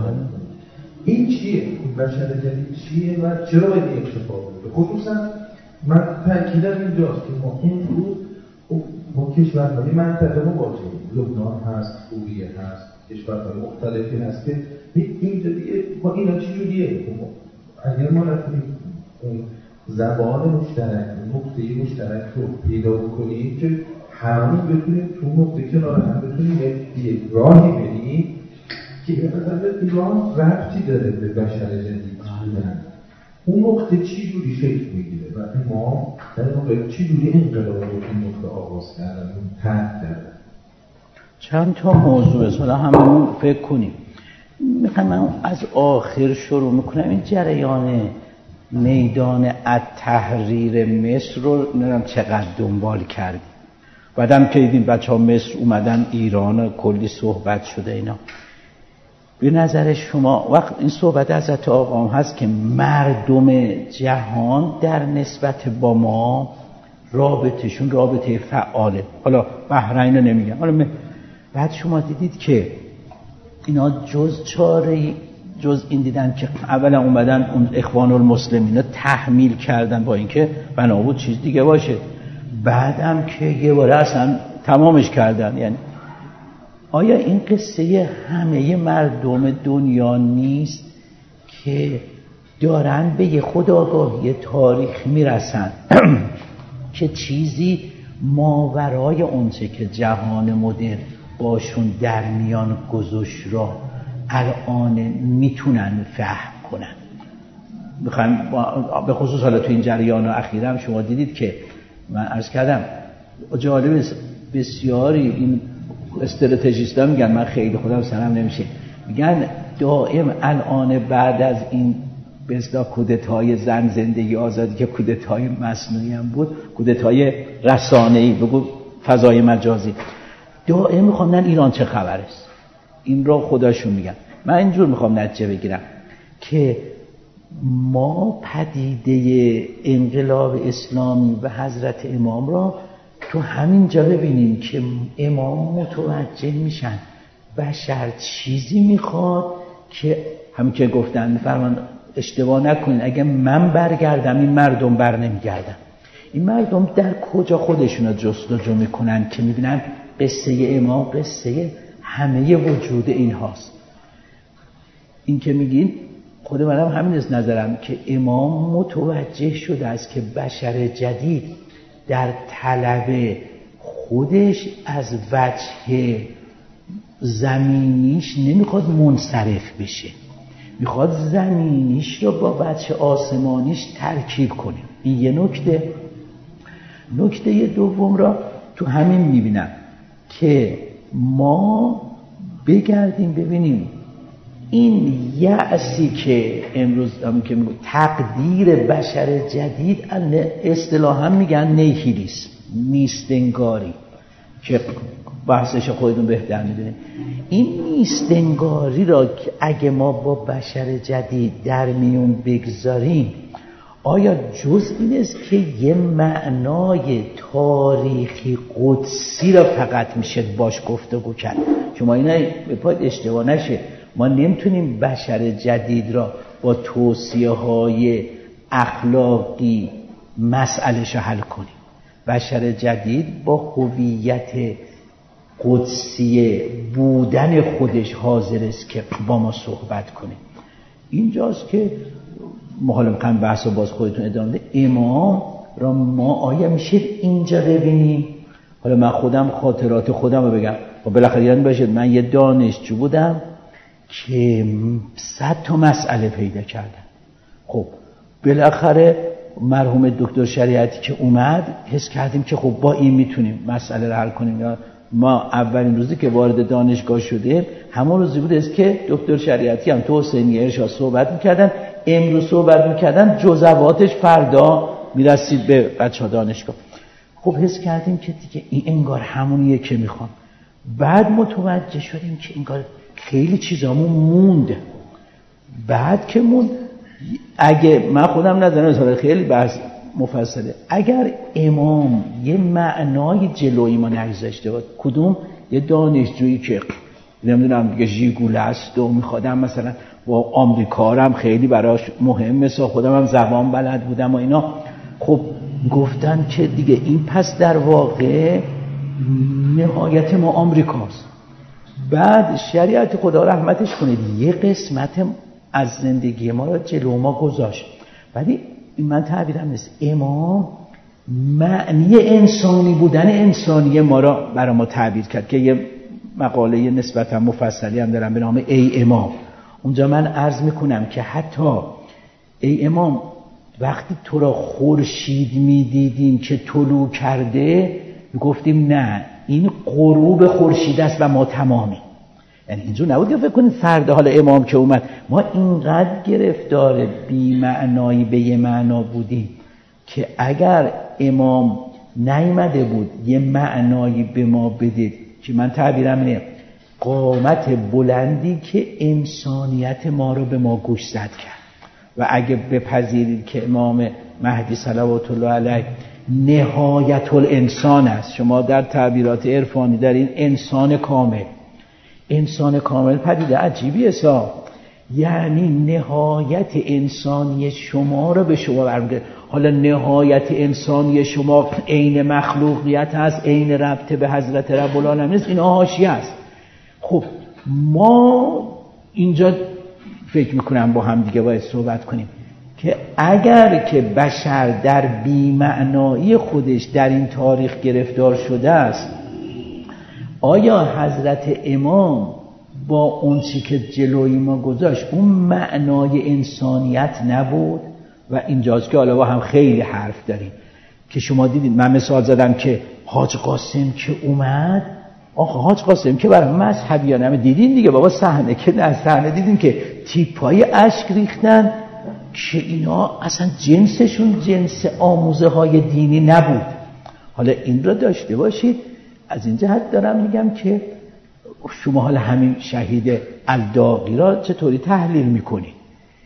این چیه؟ این بشر جدید چیه و چرا باید این اتفاق بیفته؟ خصوصا من تأکیدم اینجاست که ما امروز با کشورهای منطقه مواجهیم. لبنان هست، سوریه هست، کشورهای مختلفی هست که اینجا دیگه ما اینا چی جوریه؟ اگر ما رفتیم اون زبان مشترک، نقطه مشترک رو پیدا بکنیم که همون بتونیم تو نقطه کنار هم بتونیم یک راهی بریم که مثلا ایران ربطی داره به بشر جدید بودن. اون نقطه چی جوری شکل میگیره و امام در واقع چی جوری انقلاب رو این نقطه آغاز کردن، اون تحت کردن. چند تا موضوع حالا هممون فکر کنیم. میخوام من از آخر شروع میکنم. این جریان میدان التحریر مصر رو نمیدونم چقدر دنبال کردیم. بعدم که دیدیم بچه ها مصر اومدن ایران کلی صحبت شده اینا. به نظر شما وقت این صحبت حضرت آقا هست که مردم جهان در نسبت با ما رابطهشون رابطه فعاله. حالا بحرین رو نمیگم. حالا بعد شما دیدید که اینا جز چاره جز این دیدن که اولا اومدن اون اخوان المسلمین رو تحمیل کردن با اینکه بنا بود چیز دیگه باشه، بعدم که یه باره اصلا تمامش کردن. یعنی آیا این قصه همه مردم دنیا نیست که دارن به یه خودآگاهی تاریخ میرسن که چیزی ماورای اونچه که جهان مدرن باشون در میان گذاشت را الان میتونن فهم کنن؟ میخوام به خصوص حالا تو این جریان اخیرا هم شما دیدید که من عرض کردم جالب بسیاری این استراتژیست‌ها میگن، من خیلی خودم سرم نمیشه، میگن دائم الان بعد از این به اصطلاح کودتای زن زندگی آزادی که کودتای مصنوعی هم بود، کودتای رسانه‌ای بگو فضای مجازی، دائم میخوام نه ایران چه خبر است. این را خداشون میگن. من اینجور میخوام نتیجه بگیرم که ما پدیده انقلاب اسلامی و حضرت امام را تو همین جا ببینیم که امام متوجه میشن بشر چیزی میخواد که همین که گفتن میفرمان اشتباه نکنین، اگه من برگردم این مردم بر نمیگردن. این مردم در کجا خودشون رو جستجو میکنن که میبینن قصه امام قصه همه وجود این هاست. این که میگین خود منم همین از نظرم که امام متوجه شده است که بشر جدید در طلب خودش از وجه زمینیش نمیخواد منصرف بشه، میخواد زمینیش رو با وجه آسمانیش ترکیب کنه. این یه نکته. نکته دوم را تو همین میبینم که ما بگردیم ببینیم این یأسی که امروز هم که میگم تقدیر بشر جدید اصطلاحاً میگن نیهیلیسم، نیستنگاری، که بحثش خودتون بهتر میدونید. این نیستنگاری را که اگه ما با بشر جدید در میون بگذاریم، آیا جز این است که یه معنای تاریخی قدسی را فقط میشه باش گفتگو کرد؟ شما اینا به پاید اشتباه نشه، ما نمیتونیم بشر جدید را با توصیه های اخلاقی مسئله‌اش حل کنیم. بشر جدید با هویت قدسی بودن خودش حاضر است که با ما صحبت کنه. اینجاست که ما حالا میخوایم بحث رو باز خودتون ادامه ده. امام را ما آیا میشه اینجا ببینیم؟ حالا من خودم خاطرات خودم رو بگم و بالاخره یاد باشید من یه دانشجو بودم که صد تا مسئله پیدا کردم. خب بالاخره مرحوم دکتر شریعتی که اومد حس کردیم که خب با این میتونیم مسئله رو حل کنیم. یا ما اولین روزی که وارد دانشگاه شدیم همون روزی بود است که دکتر شریعتی هم تو حسینیه ارشاد صحبت میکردن، امروز صحبت میکردن، جزواتش فردا میرسید به بچه ها دانشگاه. خب حس کردیم که دیگه این انگار همونیه که میخوام. بعد متوجه شدیم که این کار خیلی چیزامون موند. بعد که موند، اگه من خودم ندارم خیلی بحث مفصله، اگر امام یه معنای جلوی ما نگذاشته بود، کدوم یه دانشجویی که نمیدونم دیگه ژیگوله است و میخوادم مثلا با آمریکا هم خیلی براش مهمه، سا خودم هم زبان بلد بودم و اینا، خب گفتن که دیگه این پس در واقع نهایت ما آمریکاست. بعد شریعت خدا رحمتش کنه یه قسمت از زندگی ما رو جلو ما گذاشت، ولی من تعبیرم نیست، امام معنی انسانی بودن انسانی ما را برای ما تعبیر کرد که یه مقاله نسبتا مفصلی هم دارم به نام ای امام. اونجا من عرض میکنم که حتی ای امام وقتی تو را خورشید میدیدیم که طلوع کرده، گفتیم نه این غروب خورشید است و ما تمامی. یعنی اینجور نبود که فکر کنید فردا حالا امام که اومد ما اینقدر گرفتار بی معنایی به یه معنا بودیم که اگر امام نیامده بود یه معنایی به ما بده، که من تعبیرم اینه قامت بلندی که انسانیت ما رو به ما گوش زد کرد. و اگه بپذیرید که امام مهدی صلوات الله علیه نهایت الانسان است، شما در تعبیرات عرفانی در این انسان کامل، انسان کامل پدیده عجیبی حساب، یعنی نهایت انسانی شما رو به شما برمی‌گرده. حالا نهایت انسانی شما عین مخلوقیت هست، عین ربط به حضرت رب العالمین است، این حاشیه است. خب ما اینجا فکر میکنم با هم دیگه باید صحبت کنیم که اگر که بشر در بی‌معنایی خودش در این تاریخ گرفتار شده است، آیا حضرت امام با اون چی که جلوی ما گذاشت اون معنای انسانیت نبود؟ و اینجاست که حالا با هم خیلی حرف داریم که شما دیدید، من مثال زدم که حاج قاسم که اومد، آخه حاج قاسم که برای مذهبیانه دیدین دیگه بابا، صحنه که نه صحنه دیدین که تیپای اشک ریختن که اینا اصلا جنسشون جنس آموزه های دینی نبود. حالا این را داشته باشید، از این جهت دارم میگم که شما حالا همین شهید الداغی را چطوری تحلیل میکنید؟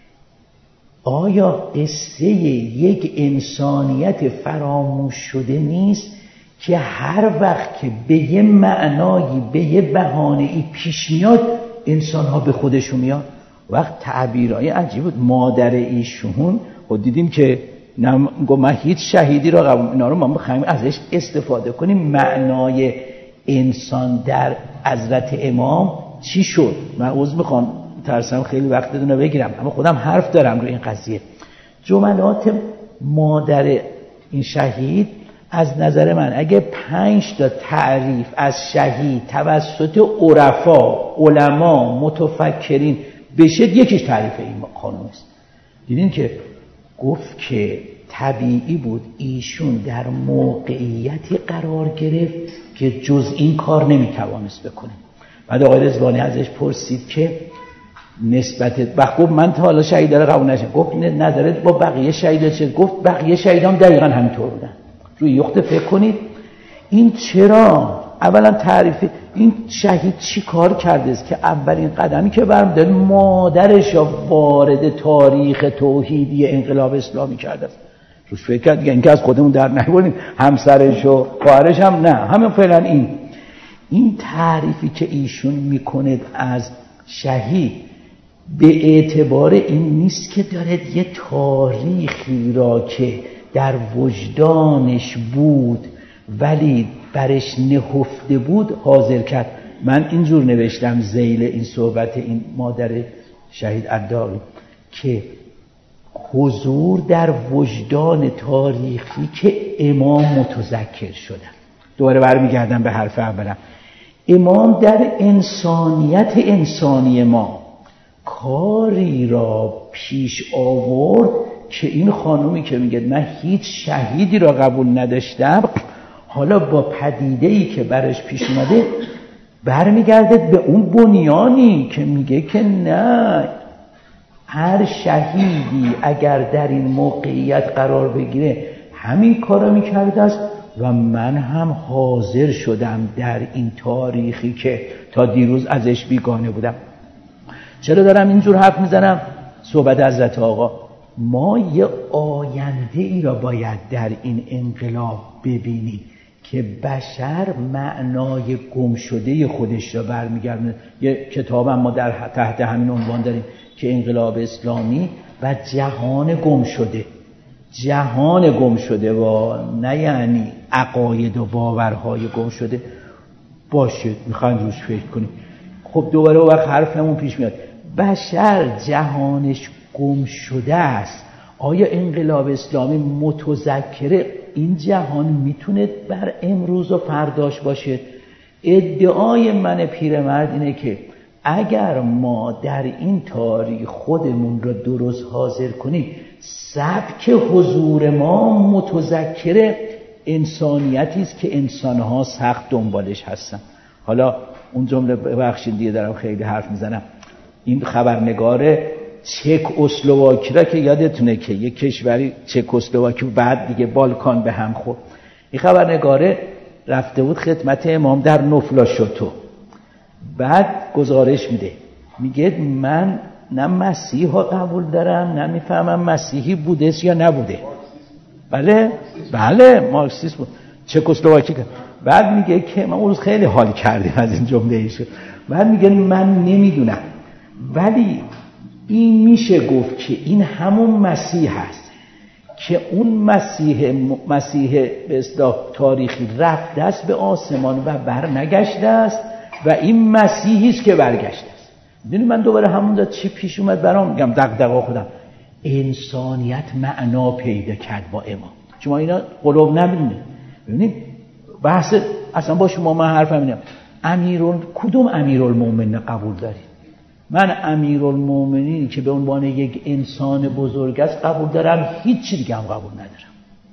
آیا قصه یک انسانیت فراموش شده نیست که هر وقت که به یه معنایی به یه بهانه‌ای پیش میاد انسان ها به خودشون میاد؟ وقت تعبیرهای عجیب بود. مادر ایشون خود دیدیم که گفت من هیچ شهیدی را قبول، اینا رو ما می‌خوایم ازش استفاده کنیم. معنای انسان در حضرت امام چی شد؟ من عذر میخوام ترسم خیلی وقت دونه بگیرم، اما خودم حرف دارم روی این قضیه. جملات مادر این شهید از نظر من اگه پنج تا تعریف از شهید توسط عرفا، علما، متفکرین بشه، یکیش تعریف این خانم است. دیدین که گفت که طبیعی بود ایشون در موقعیتی قرار گرفت که جز این کار نمیتوانست بکنه. بعد آقای رضوانی ازش پرسید که نسبت بخ گفت من تا حالا شهیدا رو قبول نشم. گفت نظرت با بقیه شهیدا چه؟ گفت بقیه شهیدام دقیقاً همینطور بودن. روی یخته فکر کنید این چرا؟ اولا تعریف این شهید چی کار کرده است که اولین قدمی که برمی‌داره مادرش وارد تاریخ توحیدی انقلاب اسلامی کرده است. روش فکر کرد دیگه، اینکه از خودمون در نبریم، همسرش و خواهرش هم نه، همین فعلا این این تعریفی که ایشون میکنه از شهید به اعتبار این نیست که داره یه تاریخی را که در وجدانش بود ولی برش نهفته بود حاضر کرد. من اینجور نوشتم ذیل این صحبت این مادر شهید الداغی که حضور در وجدان تاریخی که امام متذکر شدن. دوباره برمیگردم به حرف اولم. امام در انسانیت انسانی ما کاری را پیش آورد که این خانومی که میگه من هیچ شهیدی را قبول نداشتم، حالا با پدیده‌ای که برش پیش اومده برمیگرده به اون بنیانی که میگه که نه، هر شهیدی اگر در این موقعیت قرار بگیره همین کارو میکرده است. و من هم حاضر شدم در این تاریخی که تا دیروز ازش بیگانه بودم. چرا دارم اینجور حرف میزنم؟ صحبت حضرت آقا، ما یه آینده ای را باید در این انقلاب ببینیم که بشر معنای گم شده خودش را برمیگردونه. یه کتاب هم ما در تحت همین عنوان داریم که انقلاب اسلامی و جهان گم شده. جهان گم شده و نه یعنی عقاید و باورهای گم شده. باشه میخواین روش فکر کنیم. خب دوباره وقت حرفمون پیش میاد، بشر جهانش گم شده است. آیا انقلاب اسلامی متذکر این جهان میتونه بر امروز و فرداش باشه؟ ادعای من پیرمرد اینه که اگر ما در این تاریخ خودمون رو درست حاضر کنیم، سبک حضور ما متذکر انسانیتی است که انسانها سخت دنبالش هستن. حالا اون جمله ببخشید دیگه دارم خیلی حرف میزنم. این خبرنگار چک اسلواکی را که یادتونه که یک کشوری چک اسلواکی بعد دیگه بالکان به هم خورد، این خبرنگاره رفته بود خدمت امام در نفلاشوتو، بعد گزارش میده، میگه من نه مسیح ها قبول دارم نه میفهمم مسیحی بوده یا نبوده. بله بله مارکسیست بود چک اسلواکی. بعد میگه که من اون روز خیلی حال کردیم از این جمله ایشون. بعد میگه من نمیدونم ولی این میشه گفت که این همون مسیح هست که اون مسیح مسیح به اصطلاح تاریخی رفته است به آسمان و برنگشته است و این مسیحی است که برگشته است. میدونی من دوباره همون چی پیش اومد برام، میگم دغدغه خودم، انسانیت معنا پیدا کرد با امام. شما اینا قلوب نبینید. ببینید بحث اصلا با شما من حرفم اینه، امیرال کدوم امیرالمومنین قبول دارید؟ من امیرالمومنین که به عنوان یک انسان بزرگ است قبول دارم، هیچ چیز دیگه هم قبول ندارم.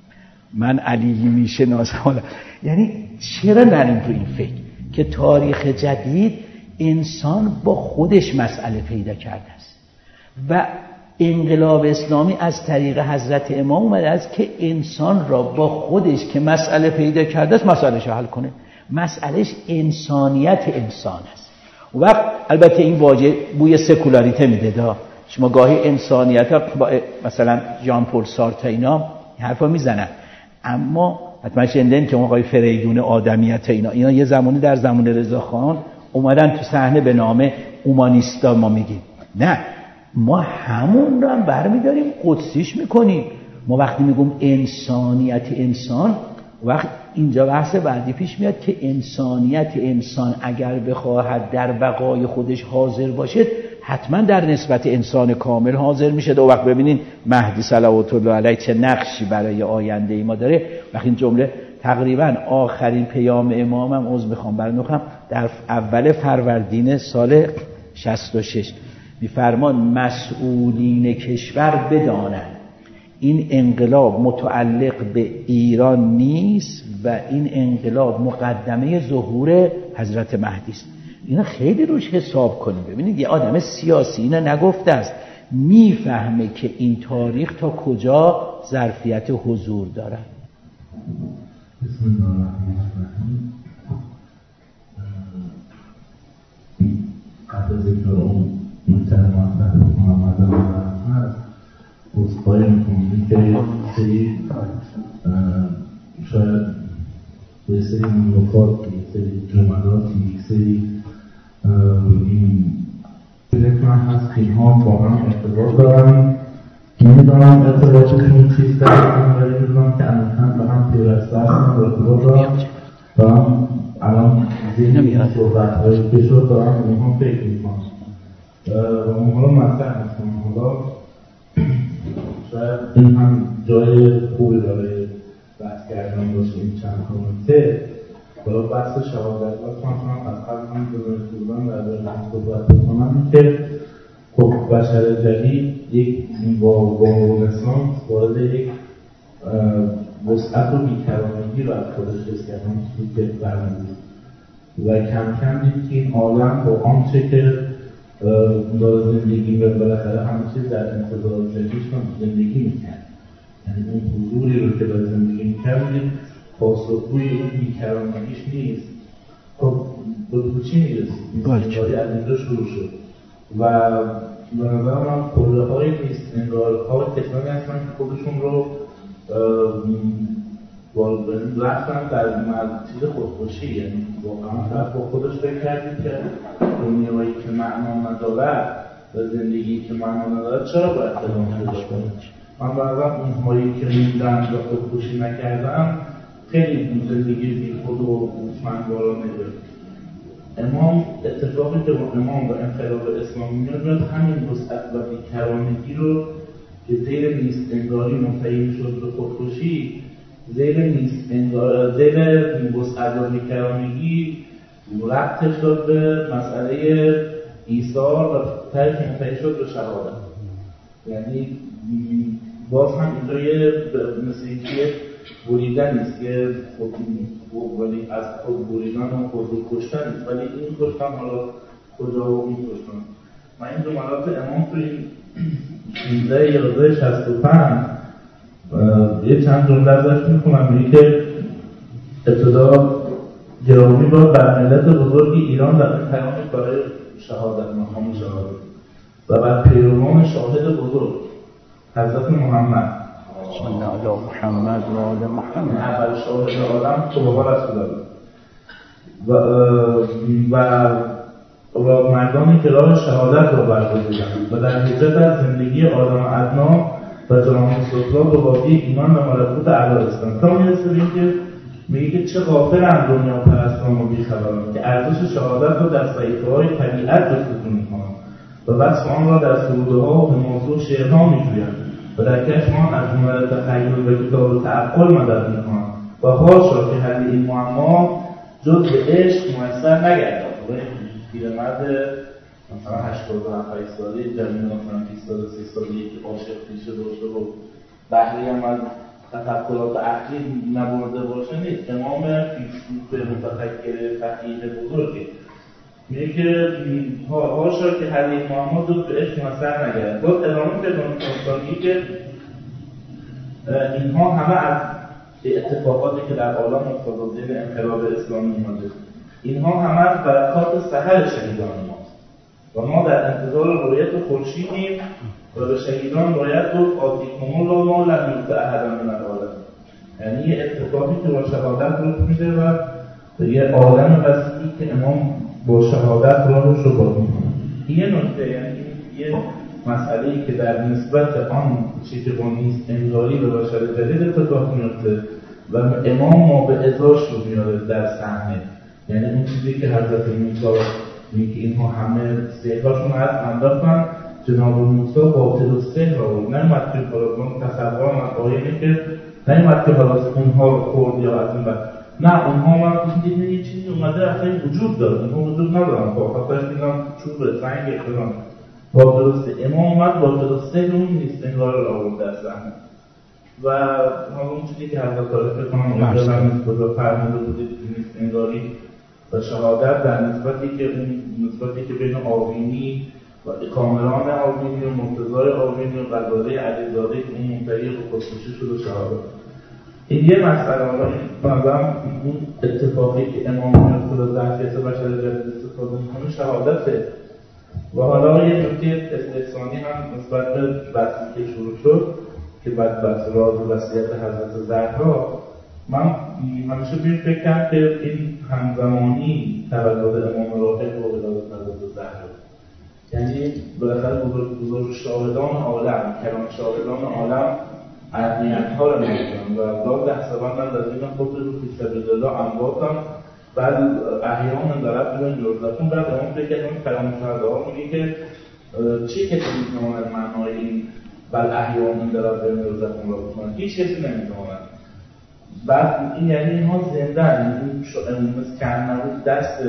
من علی میشناسم. یعنی چرا نریم تو این فکر که تاریخ جدید انسان با خودش مسئله پیدا کرده است و انقلاب اسلامی از طریق حضرت امام اومده است که انسان را با خودش که مسئله پیدا کرده است مسئله‌اش حل کنه. مسئلهش انسانیت انسان است. و وقت البته این واژه بوی سکولاریته میده دا. شما گاهی انسانیت با مثلا ژان پل سارتر اینا حرفا میزنن، اما حتما شنیدین که آقای فریدون آدمیت اینا اینا یه زمانی در زمان رضاخان اومدن تو صحنه به نام اومانیستا. ما میگیم نه، ما همون رو هم برمیداریم قدسیش میکنیم. ما وقتی میگم انسانیت انسان، وقت اینجا بحث بعدی پیش میاد که انسانیت انسان اگر بخواهد در بقای خودش حاضر باشد حتما در نسبت انسان کامل حاضر میشه. دو وقت ببینین مهدی صلوات الله علیه چه نقشی برای آینده ای ما داره. وقتی این جمله تقریبا آخرین پیام امامم عذر میخوام برنوخم در اول فروردین سال شصت و شش میفرمان مسئولین کشور بدانند این انقلاب متعلق به ایران نیست و این انقلاب مقدمه ظهور حضرت مهدی است. اینا خیلی روش حساب کنیم. ببینید یه آدم سیاسی اینا نگفته است، میفهمه که این تاریخ تا کجا ظرفیت حضور داره. بسم الله الرحمن الرحیم. قبل از ذکر اون محترم محمد محمد عذرخواهی میکنم که سری شاید به سری نکات، یک سری جملاتی، یک سری این فکر من هست که اینها با هم ارتباط دارن. نمیدونم ارتباطشون چیز دارن ولی میدونم که عمیقاً به هم پیوسته هستن و ارتباط دارن و هم الان ذهنی صحبت‌هایی که شد دارم به اونها فکر میکنم و اونها رو مطرح میکنم. حالا شاید این هم جای خوبی برای بحث کردن باشه این چند کامنته. حالا بحث شهادت هم از قبل هم جمعه بودن در دارم صحبت بکنم که خب بشر جدید یک با رنسانس وارد یک وسعت و بی‌کرانگی رو از خودش حس کردن توی که برنامه و کم کم دید که این عالم با آنچه که داره زندگی و بالاخره همه چیز در انتظار جدیدش هم زندگی میکرد، یعنی اون حضوری رو که داره زندگی میکرد پاسخگوی این بیکرانگیش نیست. خب به چی میرسید؟ نیست‌انگاری از اینجا شروع شد و به نظر من کله های نیست‌انگارها کسانی هستن که خودشون رو رفتن در چیز خودکشی، یعنی واقعا طرف با خودش فکر کردید که دنیایی که معنا ندارد و زندگی که معنا ندارد چرا باید ادامه بده؟ من به نظرم اونهایی که موندن و خودکشی نکردن خیلی زندگی بی خود و هوشمندوارانه داره. امام اتفاقی که با امام و انقلاب اسلامی میاد همین وسعت و بیکرانگی رو که زیر نیست‌انگاری منتهی شد به خودکشی، زیر نیست‌انگاری زیر وسعت و بیکرانگی ربطش داد به مسئله ایثار و تهش منتهی شد به شهادت. یعنی باز هم اینجا یه مثل اینکه بریدن نیست، یه ولی از خود بریدن و خود کشتن نیست، ولی این کشتن حالا کجا و این کشتن. من این جملات امام تو این شانزده یازده شصت و پنج یه چند جمله ازش میخونم. میگه که ابتدا گرامی باد بر ملت بزرگ ایران در این پیامش برای شهادت، مقام شهادت و بر پیروان شاهد بزرگ حضرت محمد صلی الله علی محمد و آل محمد، اول شاهد آدم صبح رسول الله و و و مردانی که راه شهادت را برگزیدند و در هجرت از زندگی آدم ادنا و جناب سفلا به وادی ایمان و ملکوت اعلی هستند. تا میرسه به اینکه میگه که چه غافلند دنیا پرستان و بیخبران که ارزش شهادت را در صحیفه‌های طبیعت جستجو می‌کنند و وصف آن را در سروده‌ها و موضوع شعرها می‌جویند و در کشف آن از جمله تخیل و کتاب و تعقل مدد می‌کنند و حاشا که حل این معما جز به عشق میسر نگردد. پیرمرد مثلا هشتاد و هفت ساله جوان مثلا بیست سال سی سالی که عاشق پیشه باشه و بهره هم از تفکرات عقلی نبرده باشه نیست. امام فیلسوف متفکر فقیه بزرگه میگه که حاشا که حل این معما جز به عشق میسر نگردد. باز ادامه میده کنستانتی که اینها همه از اتفاقاتی که در عالم افتاد زیر انقلاب اسلامی اومده، اینها همه از برکات سحر شهیدان ماست و ما در انتظار رویت خورشیدیم و به شهیدان باید گفت آتیکم الله ما لم یؤت احدا من العالم. یعنی یه اتفاقی که با شهادت رخ میده و یه عالم وسیعی که امام با شهادت راهش رو باز میکنه. این یه نکته، یعنی یه مسئله‌ای که در نسبت آن چیزی که با نیست انگاری به بشر جدید اتفاق میفته و امام ما به ازاش رو میاره در صحنه. یعنی اون چیزی که حضرت موسی میگه اینها همه سحرهاشون از انداختن، جناب موسی باطل و سحر رو نمیاد که فرامون تصور من آیه که نمیاد که خلاص اونها رو خورد یا از این بعد نه، اونها من دیدن یه چیزی اومده اصلا وجود داره، اونها وجود ندارن، فقط دیدن چوب زنگ فلان باطل و سحر. امام اومد باطل و سحر اون نیست انگار رو آورد در صحنه و حالا اون چیزی که حضرت طارق فکر کنم اونجا هم نسبت فرموده بودید نیست انگاری و شهادت در نسبتی که اون نسبتی که بین آوینی و کامران آوینی و مرتضای آوینی و غزاله علیزاده که اون منتهی به خودکشی شد و شهادت. این یه مسئله حالا مثلا اون اتفاقی که امام میفته و ظرفیت بشر جدید استفاده میکنه شهادته. و حالا یه نکته استحسانی هم نسبت به بحثی که شروع شد که بعد بحث راز و وصیت حضرت زهرا، من همیشه بیر فکر کنم که این همزمانی تولد امام راهب و ولادت حضرت زهرا، یعنی بالاخره بزرگ بزرگ شاهدان عالم، کرام شاهدان عالم اهمیت‌ها رو می‌دونن و الله ده سبن من لازم خود رو فی سبیل الله امواتم بعد احیانا دارد بیان یرزقون. بعد امام فکر کنم کرام شاهدان میگه که چه کسی می‌تواند معنای این بل احیانا دارد بیان یرزقون را بکنه؟ هیچ کسی نمی‌تواند. بعد این یعنی اینها زندن، این مثل کنمرود دست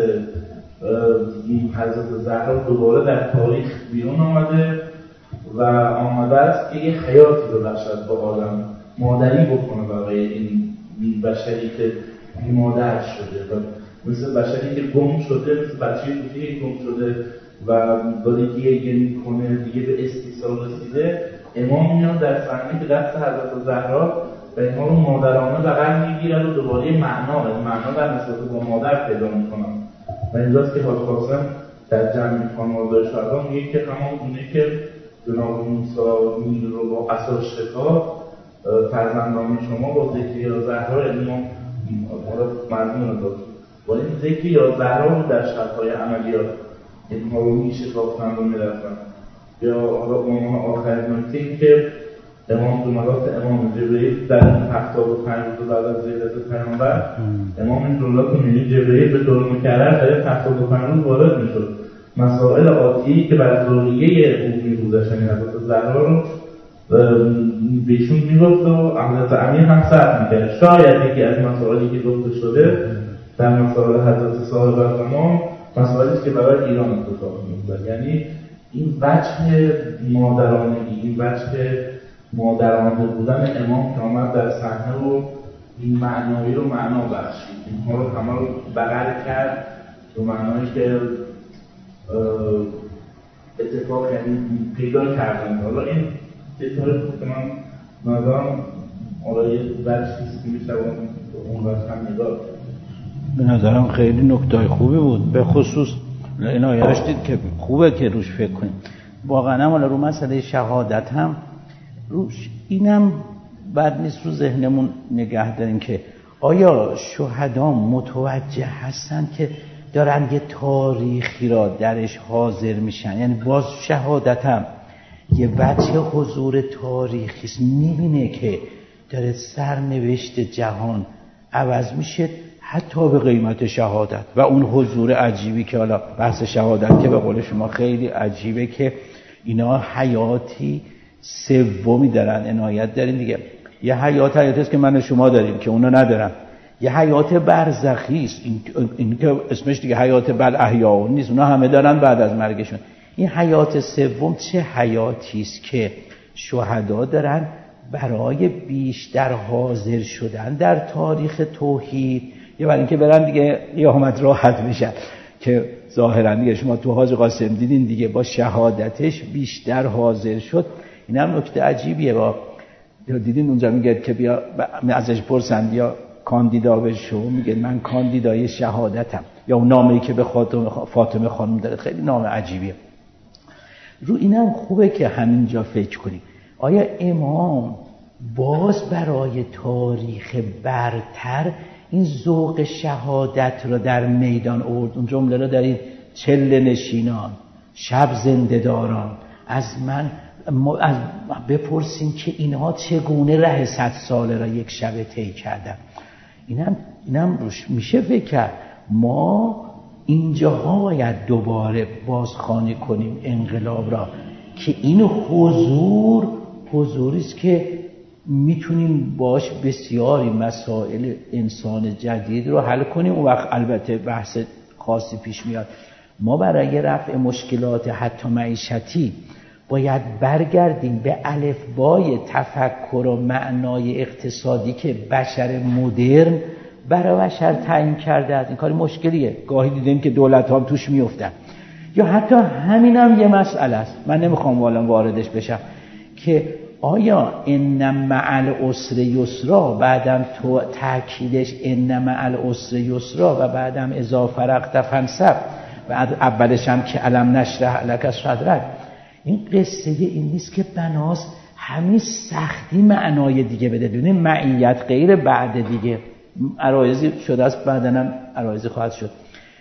حضرت زهرا دوباره در تاریخ بیرون آمده و آمده است که یه حیاتی رو بخشد به عالم، مادری بکنه برای این بشری که مادر شده و مثل بشری که گم شده، مثل بچه‌ای که گم شده و داره گریه میکنه دیگه به استیصال رسیده. امام میاد در صحنه که دست حضرت زهرا و اینها رو مادرانه بغل میگیرن و دوباره معنا از معنا در نسبت با مادر پیدا میکنن و اینجاست که حاج قاسم در جمع خانواده شهدان میگه که همون اونه که جناب موسی نیل رو با عصا شکاف فرزندان شما با ذکر یا زهرا امام مضمون داد با این ذکر یا زهرا رو در شب‌های عملیات اینها رو میشکافتن و میرفتن. یا حالا به عنوان آخرین نکته این که امام جملات امام جبرئیل در هفتاد و پنج روز بعد از ولادت پیامبر امام این جملات میگه جبرئیل به طور مکرر در هفتاد و پنج روز وارد میشد مسائل عادی که بر ذریه او می‌گذشت یعنی حضرت زهرا رو بهشون میگفت و حضرت امیر هم سرد میکرد. شاید یکی از مسائلی که گفته شده در مسائل حضرت صاحب زمان مسائلی که برای ایران اتفاق میفته، یعنی این وجه مادرانگی، این وجه مادرانه بودن امام که آمد در صحنه و این معنایی رو معنا بخشید، اینها رو همه رو بغل کرد به معنایی که اتفاق یعنی پیدا کردن. حالا این دیتایی که من نظرم آرای وجهیست که میشه اون وجه هم نگاه به نظرم خیلی نکته خوبی بود، به خصوص این آیه‌اش دید که خوبه که روش فکر کنیم. واقعا هم رو مسئله شهادت هم روش اینم بد نیست رو ذهنمون نگه داریم که آیا شهدا متوجه هستن که دارن یه تاریخی را درش حاضر میشن، یعنی باز شهادت هم یه وجه حضور تاریخی است، میبینه که داره سرنوشت جهان عوض میشه حتی به قیمت شهادت و اون حضور عجیبی که حالا بحث شهادت که به قول شما خیلی عجیبه که اینا حیاتی سومی دارن، عنایت دارین دیگه. یه حیات حیاتی است که من و شما داریم که اونا ندارن، یه حیات برزخی است این, این که اسمش دیگه حیات بل احیا نیست، اونا همه دارن بعد از مرگشون. این حیات سوم چه حیاتی است که شهدا دارن برای بیشتر حاضر شدن در تاریخ توحید، یا برای اینکه برن دیگه قیامت راحت میشن که ظاهرا دیگه شما تو حاج قاسم دیدین دیگه با شهادتش بیشتر حاضر شد. این هم نکته عجیبیه. با دیدین اونجا میگه که بیا ازش پرسن بیا کاندیدا بشو، میگه من کاندیدای شهادتم، یا اون نامه‌ای که به فاطمه خانم داره خیلی نام عجیبیه. رو اینم خوبه که همینجا فکر کنیم آیا امام باز برای تاریخ برتر این ذوق شهادت رو در میدان آورد؟ اون جمله رو دارید چله نشینان شب زنده داران از من از بپرسیم که اینها چگونه ره صد ساله را یک شب طی کردن. اینم اینم روش میشه فکر کرد. ما اینجاها باید دوباره بازخوانی کنیم انقلاب را که این حضور حضوری است که میتونیم باش بسیاری مسائل انسان جدید رو حل کنیم. اون وقت البته بحث خاصی پیش میاد. ما برای رفع مشکلات حتی معیشتی باید برگردیم به الفبای تفکر و معنای اقتصادی که بشر مدرن برای بشر تعیین کرده است. این کاری مشکلیه، گاهی دیدیم که دولت هم توش میفتن. یا حتی همین هم یه مسئله است، من نمیخوام والا واردش بشم، که آیا ان مع العسر یسرا بعدم تو تاکیدش ان مع العسر یسرا و بعدم اذا فرغت فانصب، بعد اولش هم که الم نشرح لک صدرک، این قصه این نیست که بناس همین سختی معنای دیگه بده. دونه معیت غیر بعد دیگه عرایضی شده است، بعدنم عرایضی خواهد شد.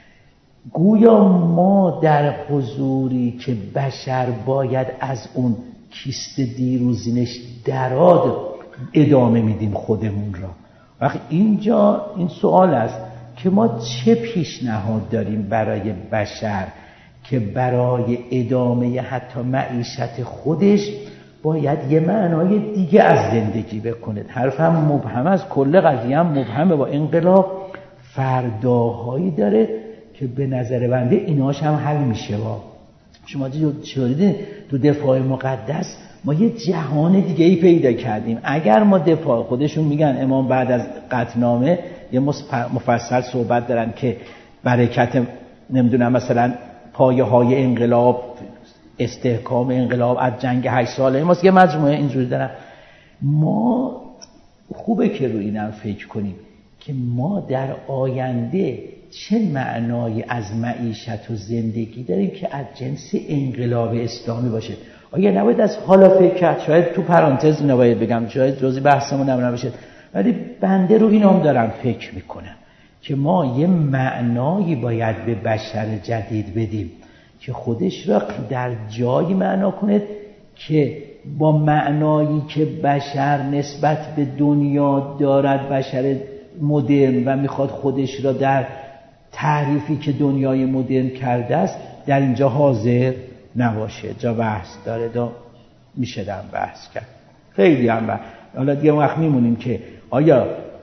گویا ما در حضوری که بشر باید از اون کیست دیروزینش دراد ادامه میدیم خودمون را. وقتی اینجا این سوال است که ما چه پیشنهاد داریم برای بشر که برای ادامه حتی معیشت خودش باید یه معنای دیگه از زندگی بکنه. حرفم مبهم است، کل قضیه هم مبهمه. با انقلاب فرداهایی داره که به نظر بنده ایناش هم حل میشه. با شما چه دیدین تو دفاع مقدس ما یه جهان دیگه ای پیدا کردیم. اگر ما دفاع خودشون میگن امام بعد از قطعنامه یه مفصل صحبت دارن که برکت نمیدونم مثلا پایه های انقلاب، استحکام انقلاب از جنگ هشت ساله، ما یه مجموعه اینجوری دارن. ما خوبه که روی اینم فکر کنیم که ما در آینده چه معنایی از معیشت و زندگی داریم که از جنس انقلاب اسلامی باشه. آیا نباید از حالا فکر کرد؟ شاید تو پرانتز نباید بگم، شاید جزئی بحثمون هم نباشه، ولی بنده رو اینام دارم فکر میکنم که ما یه معنایی باید به بشر جدید بدیم که خودش را در جایی معنا کنه که با معنایی که بشر نسبت به دنیا دارد، بشر مدرن و میخواد خودش را در تعریفی که دنیای مدرن کرده است در اینجا حاضر نباشه. جا بحث داره، دا میشه در بحث کرد خیلی هم بحث. حالا دیگه وقت میمونیم که آیا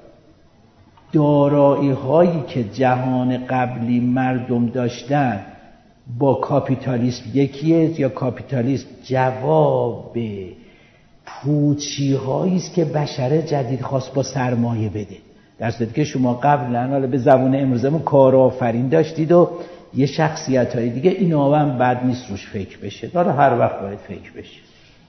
دارایی هایی که جهان قبلی مردم داشتن با کاپیتالیسم یکیه یا کاپیتالیسم جواب پوچی هایی است که بشر جدید خواست با سرمایه بده، در صورتی که شما قبلا حالا به زبون امروزمون کارآفرین داشتید و یه شخصیت های دیگه، اینا هم بد نیست روش فکر بشه، حالا هر وقت باید فکر بشه.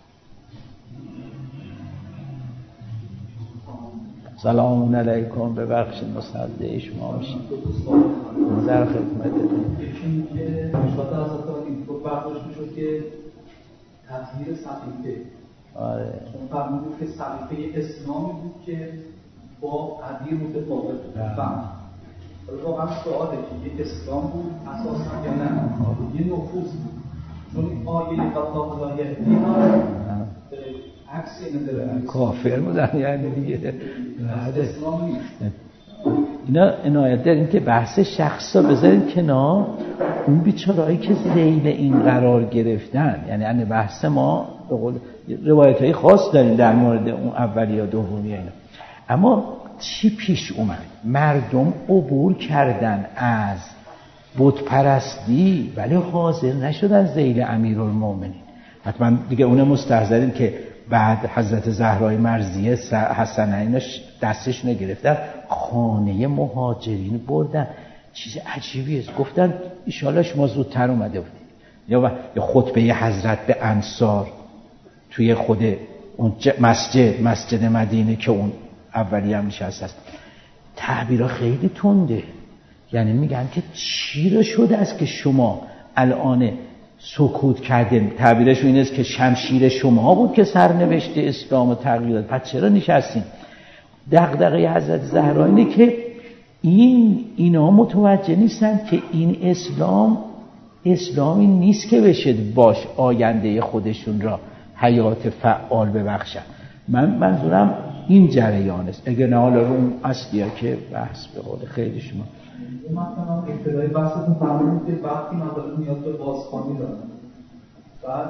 سلام علیکم، ببخشید مصدع شما میشیم در خدمتتون. یکی که نشاط از اطلاع اینطور برداشت میشد که تطهیر صحیفه، آره چون فرمودید که صحیفه اسلامی بود که با قدیر متفاوت بود. فهم حالا واقعا سواله که یه اسلام بود اساسا یا نه یه نفوذ بود، چون این آیه قطاق لایه دینا عکس اینه داره، کافر بودن یعنی دیگه اسلام نیست. اینا عنایت داریم که بحث شخصا بذاریم کنار، اون بیچارهایی که ذیل این قرار گرفتن، یعنی ان بحث ما به قول روایت های خاص داریم در مورد اون اولی یا دومی اینا. اما چی پیش اومد؟ مردم عبور کردن از بت پرستی ولی حاضر نشدن ذیل امیرالمومنین. حتما دیگه اون مستحضرین که بعد حضرت زهرای مرضیه حسنینش دستش نگرفتن خانه مهاجرین بردن. چیز عجیبیه، گفتن ایشالا شما زودتر اومده بودید. یا خطبه حضرت به انصار توی خود اون مسجد مسجد مدینه که اون اولی هم نشسته است، تعبیرها خیلی تنده، یعنی میگن که چی رو شده است که شما الان سکوت کردیم. تعبیرش این است که شمشیر شما بود که سرنوشت اسلام و تغییر داد، پس چرا نشستین؟ دغدغه حضرت زهرا اینه که این اینا متوجه نیستن که این اسلام اسلامی نیست که بشه باش آینده خودشون را حیات فعال ببخشن. من منظورم این جریان است، اگر نه حالا رو اون اصلیه که بحث به قول خیلی شما مثلا ابتدای بحثتون فرمودید که وقتی مطالب نیاز به بازخوانی دارن، بعد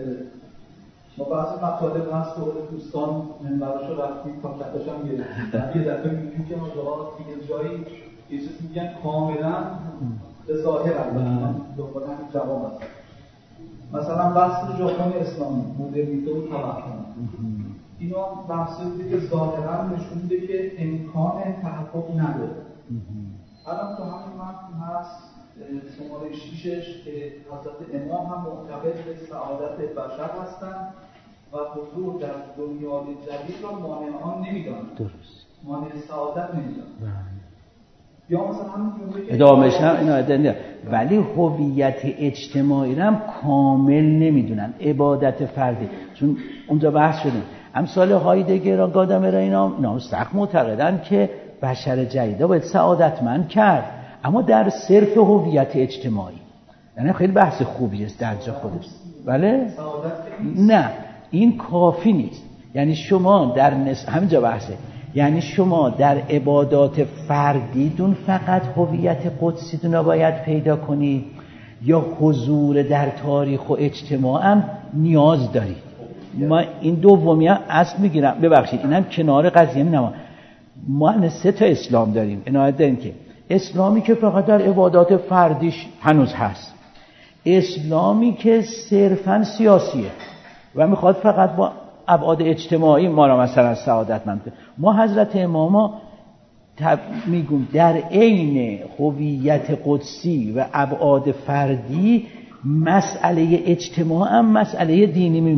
ما بحث مطالب هست و دوستان منبرش رو رفتیم کانتکتاش هم گرفتیم، یه دفعه میگیم که مجاهات یه جایی یه چیز میگن کاملا به ظاهر البته من دوباره همین جواب هست. مثلا بحث ژاپن اسلامی مدرنیته و تمدن، اینا بحثی بوده که ظاهرا نشون میده که امکان تحقق نداره. الان تو همین متن هست شماره شیشش که حضرت امام هم معتقد به سعادت بشر هستند و حضور در دنیای جدید را مانع آن نمیدانند. درست، مانع سعادت نمیدانند. یا مثلا همین جمله که ادامهش هم اینا ادامه، ولی هویت اجتماعی را هم کامل نمیدونن، عبادت فردی. چون اونجا بحث شده امثال هایدگر و گادامر اینا اینا سخت معتقدن که بشر جدیدا باید سعادتمند کرد، اما در صرف هویت اجتماعی. یعنی خیلی بحث خوبی است در جا خودش، بله؟ نه این کافی نیست. یعنی شما در نس... همینجا بحثه، یعنی شما در عبادات فردیتون فقط هویت قدسیتون رو باید پیدا کنید یا حضور در تاریخ و اجتماع هم نیاز دارید. ما این دومی هم اصل میگیرم، ببخشید اینم کنار قضیه می‌نما. ما سه تا اسلام داریم، عنایت داریم که اسلامی که فقط در عبادات فردیش هنوز هست، اسلامی که صرفاً سیاسیه و میخواد فقط با ابعاد اجتماعی ما را مثلا سعادتمند کنه. ما حضرت امام تب... میگم در عین هویت قدسی و ابعاد فردی مسئله اجتماع هم مسئله دینی میمونه.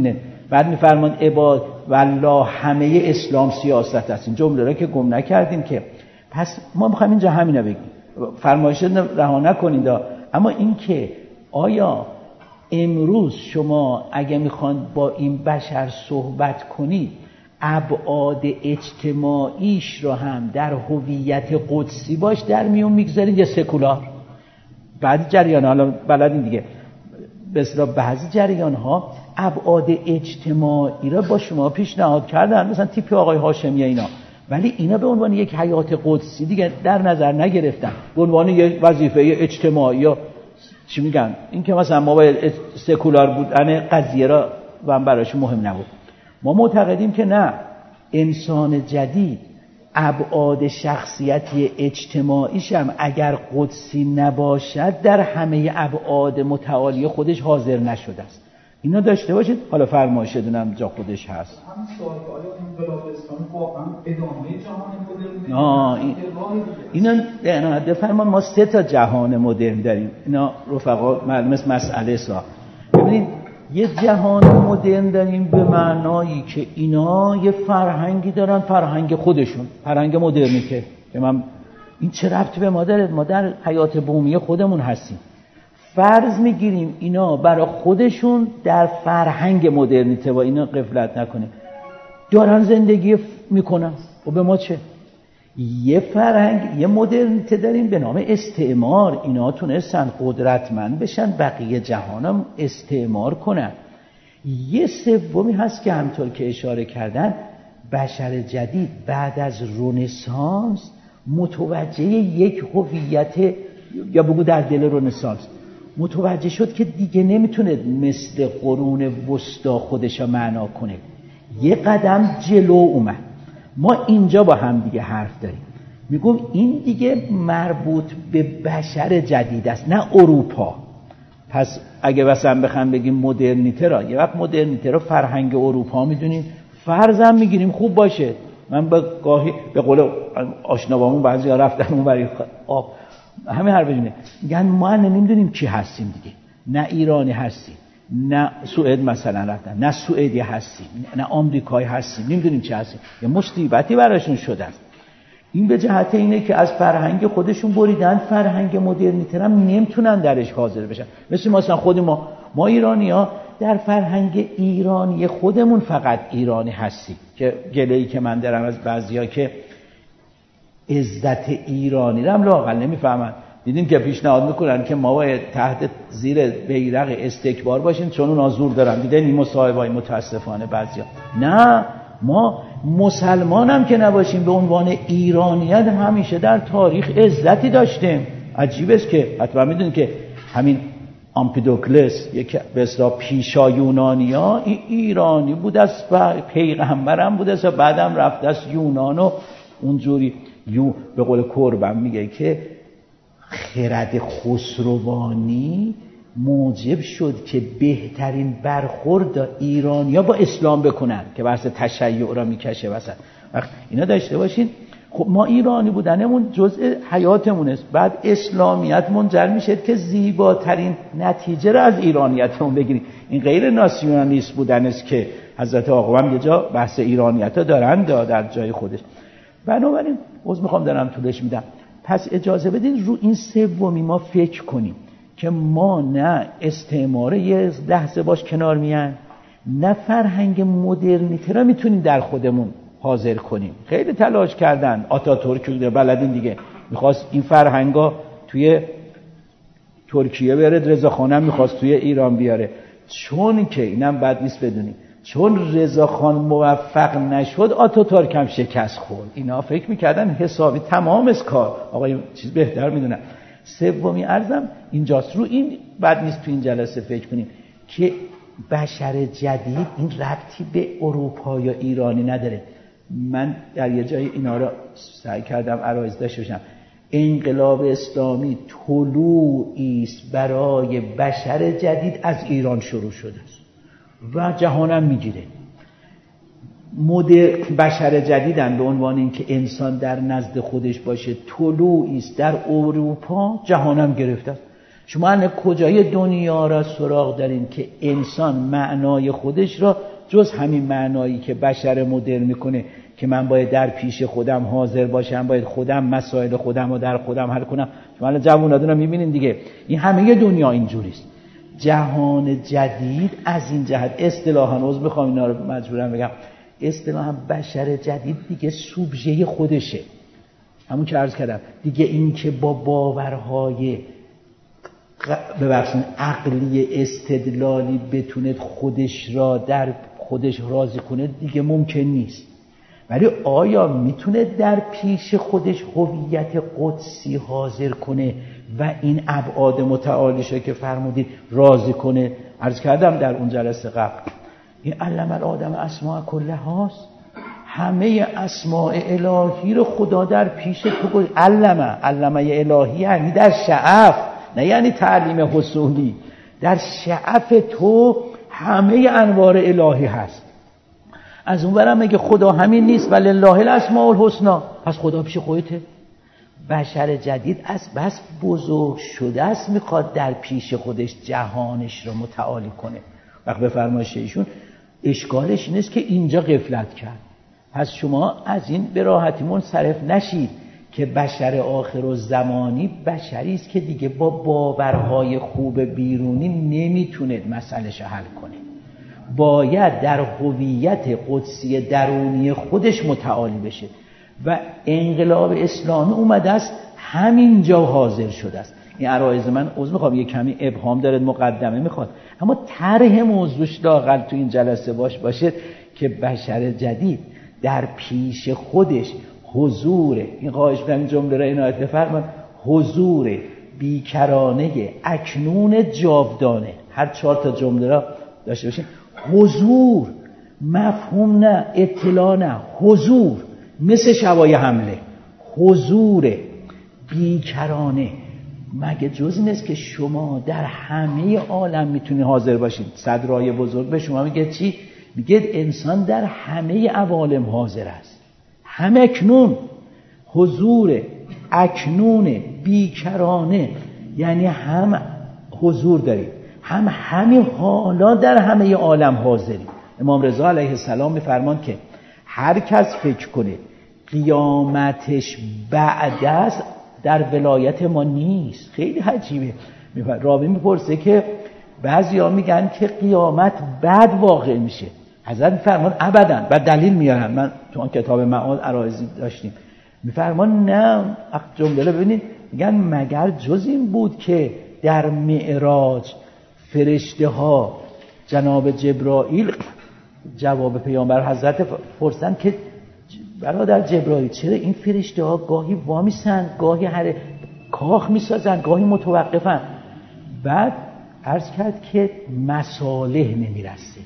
بعد میفرمان عباد والله همه اسلام سیاست است. این جمله را که گم نکردیم که. پس ما میخوایم اینجا همینا بگیم، فرمایش رها نکنید. اما این که آیا امروز شما اگه میخوان با این بشر صحبت کنید ابعاد اجتماعیش رو هم در هویت قدسی باش در میون میگذارید یا سکولار؟ بعضی جریان ها، حالا بلدین دیگه، به اصطلاح بعضی جریان ها ابعاد اجتماعی رو با شما پیشنهاد کردن، مثلا تیپ آقای هاشمی اینا، ولی اینا به عنوان یک حیات قدسی دیگه در نظر نگرفتن، به عنوان یک وظیفه اجتماعی یا چی میگن، این که مثلا ما باید سکولار بودن قضیه را و هم برایشون مهم نبود. ما معتقدیم که نه، انسان جدید ابعاد شخصیتی اجتماعیش هم اگر قدسی نباشد در همه ابعاد متعالی خودش حاضر نشده است. اینا داشته باشید. حالا فرمایش دونم جا خودش هست. همین سوال که آیا انقلاب اسلامی واقعا ادامه جهان مدرن؟ آه این اینا نه بفرمان ما سه تا جهان مدرن داریم. اینا رفقا معلومه مسئله سا. ببینید یه جهان مدرن داریم به معنایی که اینا یه فرهنگی دارن، فرهنگ خودشون، فرهنگ مدرنیته که من این چه ربطی به ما داره؟ ما در حیات بومی خودمون هستیم. فرض میگیریم اینا برای خودشون در فرهنگ مدرنیته و اینا غفلت نکنیم دارن زندگی میکنن و به ما چه؟ یه فرهنگ، یه مدرنیته داریم به نام استعمار. اینا تونستن قدرتمند بشن، بقیه جهانم استعمار کنن. یه سومی هست که همطور که اشاره کردن بشر جدید بعد از رنسانس متوجه یک هویت، یا بگو در دل رنسانس متوجه شد که دیگه نمیتونه مثل قرون وسطا خودشو معنا کنه. یه قدم جلو اومد. ما اینجا با هم دیگه حرف داریم، میگم این دیگه مربوط به بشر جدید است نه اروپا. پس اگه مثلا بخوام بگیم مدرنیته را، یه وقت مدرنیته را فرهنگ اروپا میدونیم، فرضم میگیریم خوب باشه. من به گاهی به قول آشنابامون بعضیا رفتن اون برای آب همه حرف بزنه، میگن ما نمیدونیم کی هستیم دیگه، نه ایرانی هستیم، نه سوئد مثلا رفتن، نه سوئدی هستیم، نه آمریکایی هستیم، نمیدونیم چی هستیم. یه مصیبتی براشون شده است. این به جهت اینه که از فرهنگ خودشون بریدن، فرهنگ مدرنیته هم نمیتونن درش حاضر بشن. مثل مثلا خود ما ما ایرانی‌ها در فرهنگ ایرانی خودمون فقط ایرانی هستیم، که گله‌ای که من دارم از بعضیا که عزت ایرانی رو هم لااقل نمیفهمن. دیدین که پیشنهاد میکنن که ما باید تحت زیر بیرق استکبار باشیم چون اونا زور دارن. دیدین این مصاحبه‌های متاسفانه بعضیا. نه، ما مسلمان هم که نباشیم به عنوان ایرانیت همیشه در تاریخ عزتی داشتیم. عجیب است که حتما میدونید که همین امپیدوکلس یک به اصطلاح پیشا یونانیا ای ایرانی بود، از پیغمبرم بود، از بعدم رفت از یونان و اونجوری یو به قول کربن میگه که خرد خسروانی موجب شد که بهترین برخورد ایرانیا با اسلام بکنن که بحث تشیع را میکشه وسط. وقت اینا داشته باشین. خب ما ایرانی بودنمون جزء حیاتمون است. بعد اسلامیت منجر میشه که زیباترین نتیجه را از ایرانیتمون بگیریم. این غیر ناسیونالیست بودن است که حضرت آقا هم یه جا بحث ایرانیت ها دارن در جای خودش. بنابراین عذر میخوام دارم طولش میدم. پس اجازه بدین رو این سومی ما فکر کنیم که ما نه استعمار یه لحظه باش کنار میان، نه فرهنگ مدرنیته را میتونیم در خودمون حاضر کنیم. خیلی تلاش کردن، آتاتورک بلدین دیگه، میخواست این فرهنگا توی ترکیه بیاره، رضاخان هم میخواست توی ایران بیاره. چون که اینم بد نیست بدونیم، چون رضاخان موفق نشد آتاتورک هم شکست خورد. اینا فکر میکردن حسابی تمام از کار آقای چیز بهتر میدونن. سومی ارزم اینجاست، رو این بد نیست تو این جلسه فکر کنیم که بشر جدید این ربطی به اروپا یا ایرانی نداره. من در یه جای اینا رو سعی کردم عرایض داشته باشم. انقلاب اسلامی طلوعی است برای بشر جدید از ایران شروع شده است و جهانم میگیره. مدر بشر جدیدن به عنوان اینکه انسان در نزد خودش باشه طلوعی است در اروپا، جهانم گرفته است. شما نه کجای دنیا را سراغ دارین که انسان معنای خودش را جز همین معنایی که بشر مدرن میکنه که من باید در پیش خودم حاضر باشم، باید خودم مسائل خودم رو در خودم حل کنم. شما الان جووناتون رو میبینین دیگه، این همه دنیا اینجوریست. جهان جدید از این جهت اصطلاحاً، عذر میخوام اینا رو مجبورم بگم، اصطلاحاً بشر جدید دیگه سوبژه خودشه. همون که عرض کردم دیگه، این که با باورهای ببخشید عقلی استدلالی بتونه خودش را در خودش راضی کنه دیگه ممکن نیست. ولی آیا میتونه در پیش خودش هویت قدسی حاضر کنه و این ابعاد متعالیشه که فرمودید راضی کنه؟ عرض کردم در اون جلسه قبل، این علم الآدم اسماء کلهاست. همه اسماء الهی رو خدا در پیش تو گفت. علمه علمه الهی یعنی در شعف، نه یعنی تعلیم حصولی. در شعف تو همه انوار الهی هست. از اون برم میگه خدا همین نیست، ولله الاسماء الحسنا، پس خدا پیش خودته. بشر جدید از بس بزرگ شده است میخواد در پیش خودش جهانش رو متعالی کنه. وقت به فرمایش ایشون اشکالش نیست که اینجا غفلت کرد. پس شما از این به راحتی منصرف نشید که بشر آخرالزمانی بشری است که دیگه با باورهای خوب بیرونی نمیتونه مسئله‌شو حل کنه. باید در هویت قدسی درونی خودش متعالی بشه و انقلاب اسلامی اومده است همینجا حاضر شده است. این عرایض من عذر میخوام یه کمی ابهام داره، مقدمه میخواد، اما طرح موضوعش لااقل تو این جلسه باش باشه که بشر جدید در پیش خودش حضور، این خواهش می‌کنم این جمله را عنایت بفرمایید، حضور بیکرانه اکنون جاودانه، هر چهار تا جمله را داشته باشین. حضور، مفهوم نه، اطلاع نه، حضور، مثل شبای حمله، حضور بیکرانه. مگه جز این است که شما در همه عالم میتونید حاضر باشید؟ صدرای بزرگ به شما میگه چی؟ میگه انسان در همه عوالم حاضر است، هم اکنون. حضور اکنون بیکرانه یعنی هم حضور دارید، هم همین حالا در همه عالم حاضرید. امام رضا علیه السلام میفرمان که هر کس فکر کنه قیامتش بعد است در ولایت ما نیست. خیلی عجیبه. راوی میپرسه که بعضیا میگن که قیامت بعد واقع میشه، حضرت میفرمان ابدا، و دلیل میارن. من تو اون کتاب معاد عرایضی داشتیم، میفرمان نه، جمله رو ببینید، میگن مگر جز این بود که در معراج فرشته ها جناب جبرائیل جواب پیامبر حضرت پرسن که برادر جبرائیل چرا این فرشته ها گاهی وامیسن، گاهی هر کاخ میسازن، گاهی متوقفن؟ بعد عرض کرد که مصالح نمیرسه.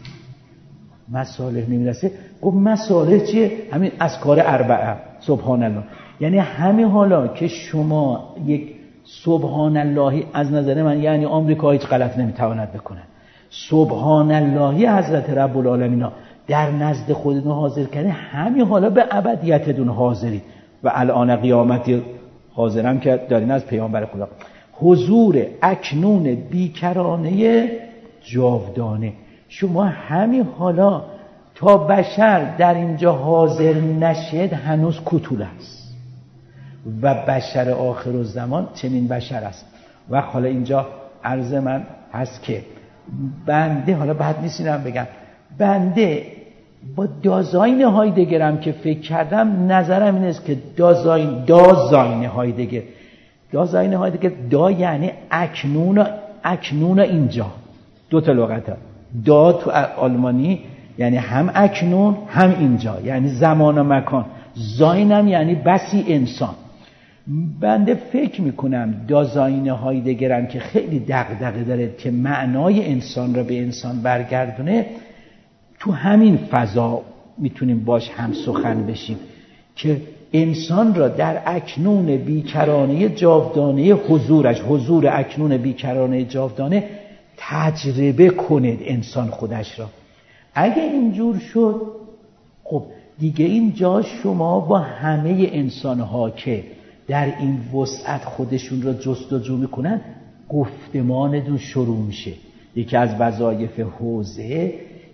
مصالح نمیرسه. گفت مصالح چیه؟ همین اذکار اربعه، سبحان الله. یعنی همین حالا که شما یک سبحان اللهی، از نظر من یعنی آمریکا هیچ غلط نمیتواند بکنه، سبحان اللهی حضرت رب العالمین در نزد خودتون حاضر کنه، همین حالا به ابدیتتون حاضرید و الان قیامتی حاضرم که دارین از پیامبر خدا. حضور اکنون بیکرانه جاودانه. شما همین حالا تا بشر در اینجا حاضر نشد هنوز کوتوله است و بشر آخر الزمان چنین بشر است. و حالا اینجا عرض من هست که بنده، حالا بعد نیستینم بگم، بنده با دازاین هایدگرم که فکر کردم، نظرم این است که دازاین دازاین هایدگر دازاین هایدگر دا یعنی اکنون، اکنون اینجا دو تا لغت ها. دا تو آلمانی یعنی هم اکنون هم اینجا، یعنی زمان و مکان. زاینم یعنی بسی انسان. بنده فکر میکنم دازاین هایدگرم که خیلی دغدغه داره که معنای انسان را به انسان برگردونه، تو همین فضا میتونیم باش هم سخن بشیم که انسان را در اکنون بیکرانه جاودانه حضورش، حضور اکنون بیکرانه جاودانه تجربه کنید انسان خودش را. اگه اینجور شد، خب دیگه اینجا شما با همه انسانها که در این وسعت خودشون را جستجو میکنن گفتمانتون شروع میشه. یکی از وظایف حوزه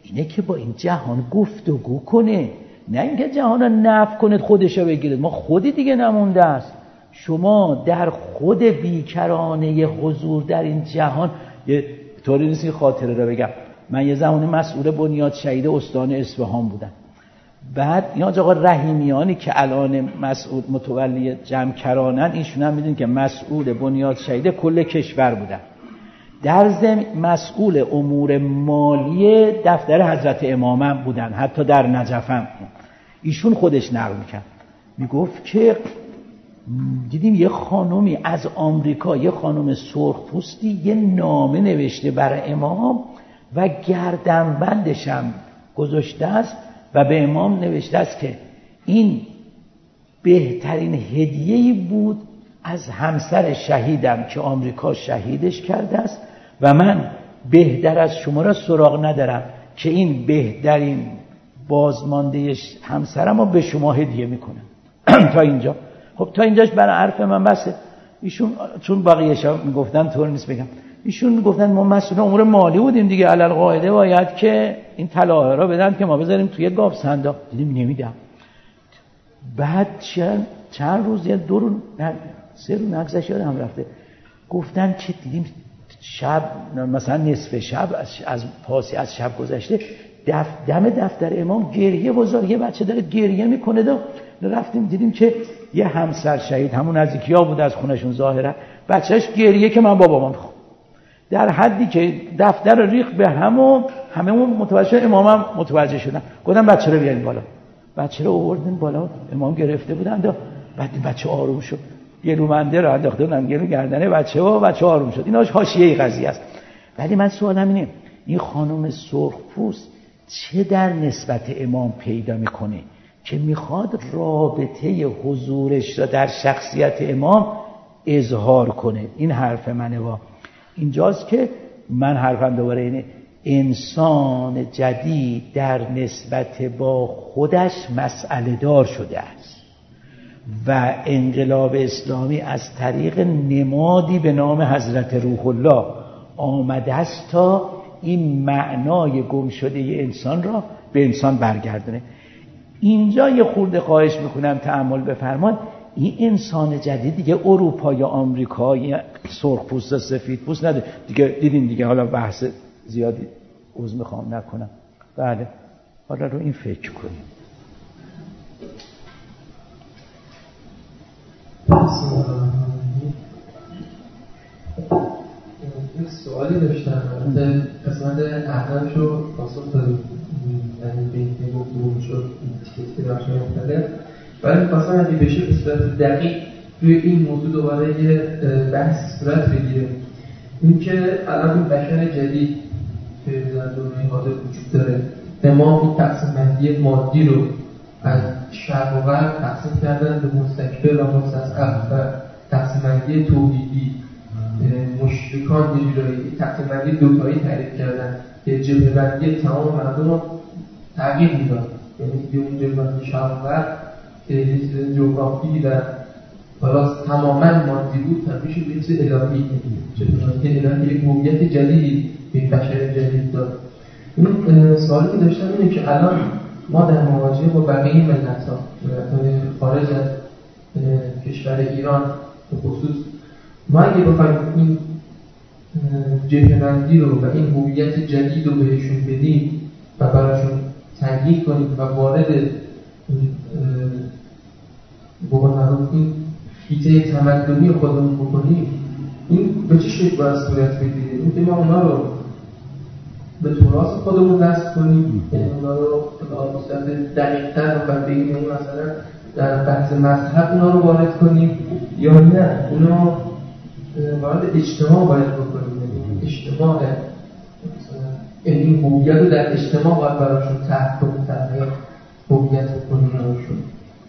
اینه که با این جهان گفتگو کنه، نه اینکه جهان رو نفی کنه خودشو بگیرید. ما خودی دیگه نمونده است. شما در خود بیکرانه حضور در این جهان، یه طوری نیست که خاطره رو بگم، من یه زمانی مسئول بنیاد شهید استان اصفهان بودم. بعد این آقا رحیمیانی که الان مسئول متولی جمکرانن، ایشون هم میدونید که مسئول بنیاد شهید کل کشور بودن، در ضمن مسئول امور مالی دفتر حضرت امامم بودن، حتی در نجفم. ایشون خودش نقل میکرد، میگفت که دیدیم یه خانومی از آمریکا، یه خانم سرخپوستی یه نامه نوشته برای امام و گردنبندش هم گذاشته است و به امام نوشته است که این بهترین هدیه‌ای بود از همسر شهیدم که آمریکا شهیدش کرده است و من بهتر از شما را سراغ ندارم که این بهترین بازمانده همسرم رو به شما هدیه میکنم. تا اینجا خب تا اینجاش برای حرف من بسه. ایشون چون بقیه‌اش میگفتن طور نیست بگم، ایشون میگفتن ما مسئول امور مالی بودیم دیگه، علل قاعده باید که این طلاها را بدن که ما بذاریم توی گاو صندوق. دیدیم نمیدم. بعد چند چند روز یا دو رو سه رو نگذشت یادم رفته، گفتن که دیدیم شب مثلا نصف شب از, از پاسی از شب گذشته دف دم دفتر امام گریه بزرگ، یه بچه داره گریه میکنه. دو رفتیم دیدیم که یه همسر شهید همون نزدیکی‌ها بود از خونشون ظاهرا، بچهش گریه که من بابام میخوام، در حدی که دفتر ریخ به هم و هممون متوجه امامم متوجه شدن. گفتم بچه رو بیارین بالا. بچه رو آوردن بالا، امام گرفته بودن. و بعد بچه آروم شد، گلومنده رو انداخته بودن گلو گردنه بچه و بچه آروم شد. ایناش حاشیه قضیه است. ولی من سوالم اینه، این خانم سرخپوست چه در نسبت امام پیدا میکنه که میخواد رابطه حضورش را در شخصیت امام اظهار کنه؟ این حرف منه. با اینجاست که من حرفم دوباره اینه، انسان جدید در نسبت با خودش مسئله دار شده است و انقلاب اسلامی از طریق نمادی به نام حضرت روح الله آمده است تا این معنای گم شده ی انسان را به انسان برگردونه. اینجا یه خورده خواهش میکنم تأمل بفرمایید، این انسان جدید دیگه اروپا یا آمریکا یا سرخپوست و سفیدپوست نداره دیگه. دیدین دیگه، حالا بحث زیادی عذر میخوام نکنم. بله حالا رو این فکر کنیم. یک سوالی داشتم، البته قسمت اولش رو پاسخ دادیم، یعنی به این گفتگو شد تیکتی که داشته مختلف، ولی می‌خواستم اگه بشه به صورت دقیق روی این موضوع دوباره یه بحث صورت بگیره. این که الان این بشر جدید که در دنیای حاضر وجود داره، امام این تقسیم بندی مادی رو از شرق و غرب تقسیم کردن به مستکبر و مستصغر و تقسیم بندی توحیدی. مشرکان یه جورایی تقسیم بندی دوتایی تعریف کردن که جبهه بندی تمام مردم رو تغییر میداد. یعنی که اون جبهه بندی شرق و غرب که یه چیز جغرافی و حالا تماما مادی بود تبدیل شد به یه چیز الهی. جبهه بندی الهی یک هویت جدیدی به بشر جدید داد. این سوالی که داشتم اینه که الان ما در مواجهه با بقیه ملت‌ها، ملت‌های خارج از کشور ایران به خصوص، ما اگه بخوایم این جبهه‌بندی رو و این هویت جدید رو بهشون بدیم و براشون تنظیم کنیم و وارد بقول این حیطه تمدنی خودمون بکنیم، این به چه شکل باید صورت بگیره؟ این که ما اونا رو به تراث خودمون نسل کنیم، یعنی اونا رو به صورت دقیق‌تر و بگیم مثلا در بحث مذهب اونا رو وارد کنیم، یا نه اونا وارد اجتماع باید بکنیم، یعنی اجتماع این هویت رو در اجتماع باید براشون تحت کنیم، تغییر هویت بکنیم براشون.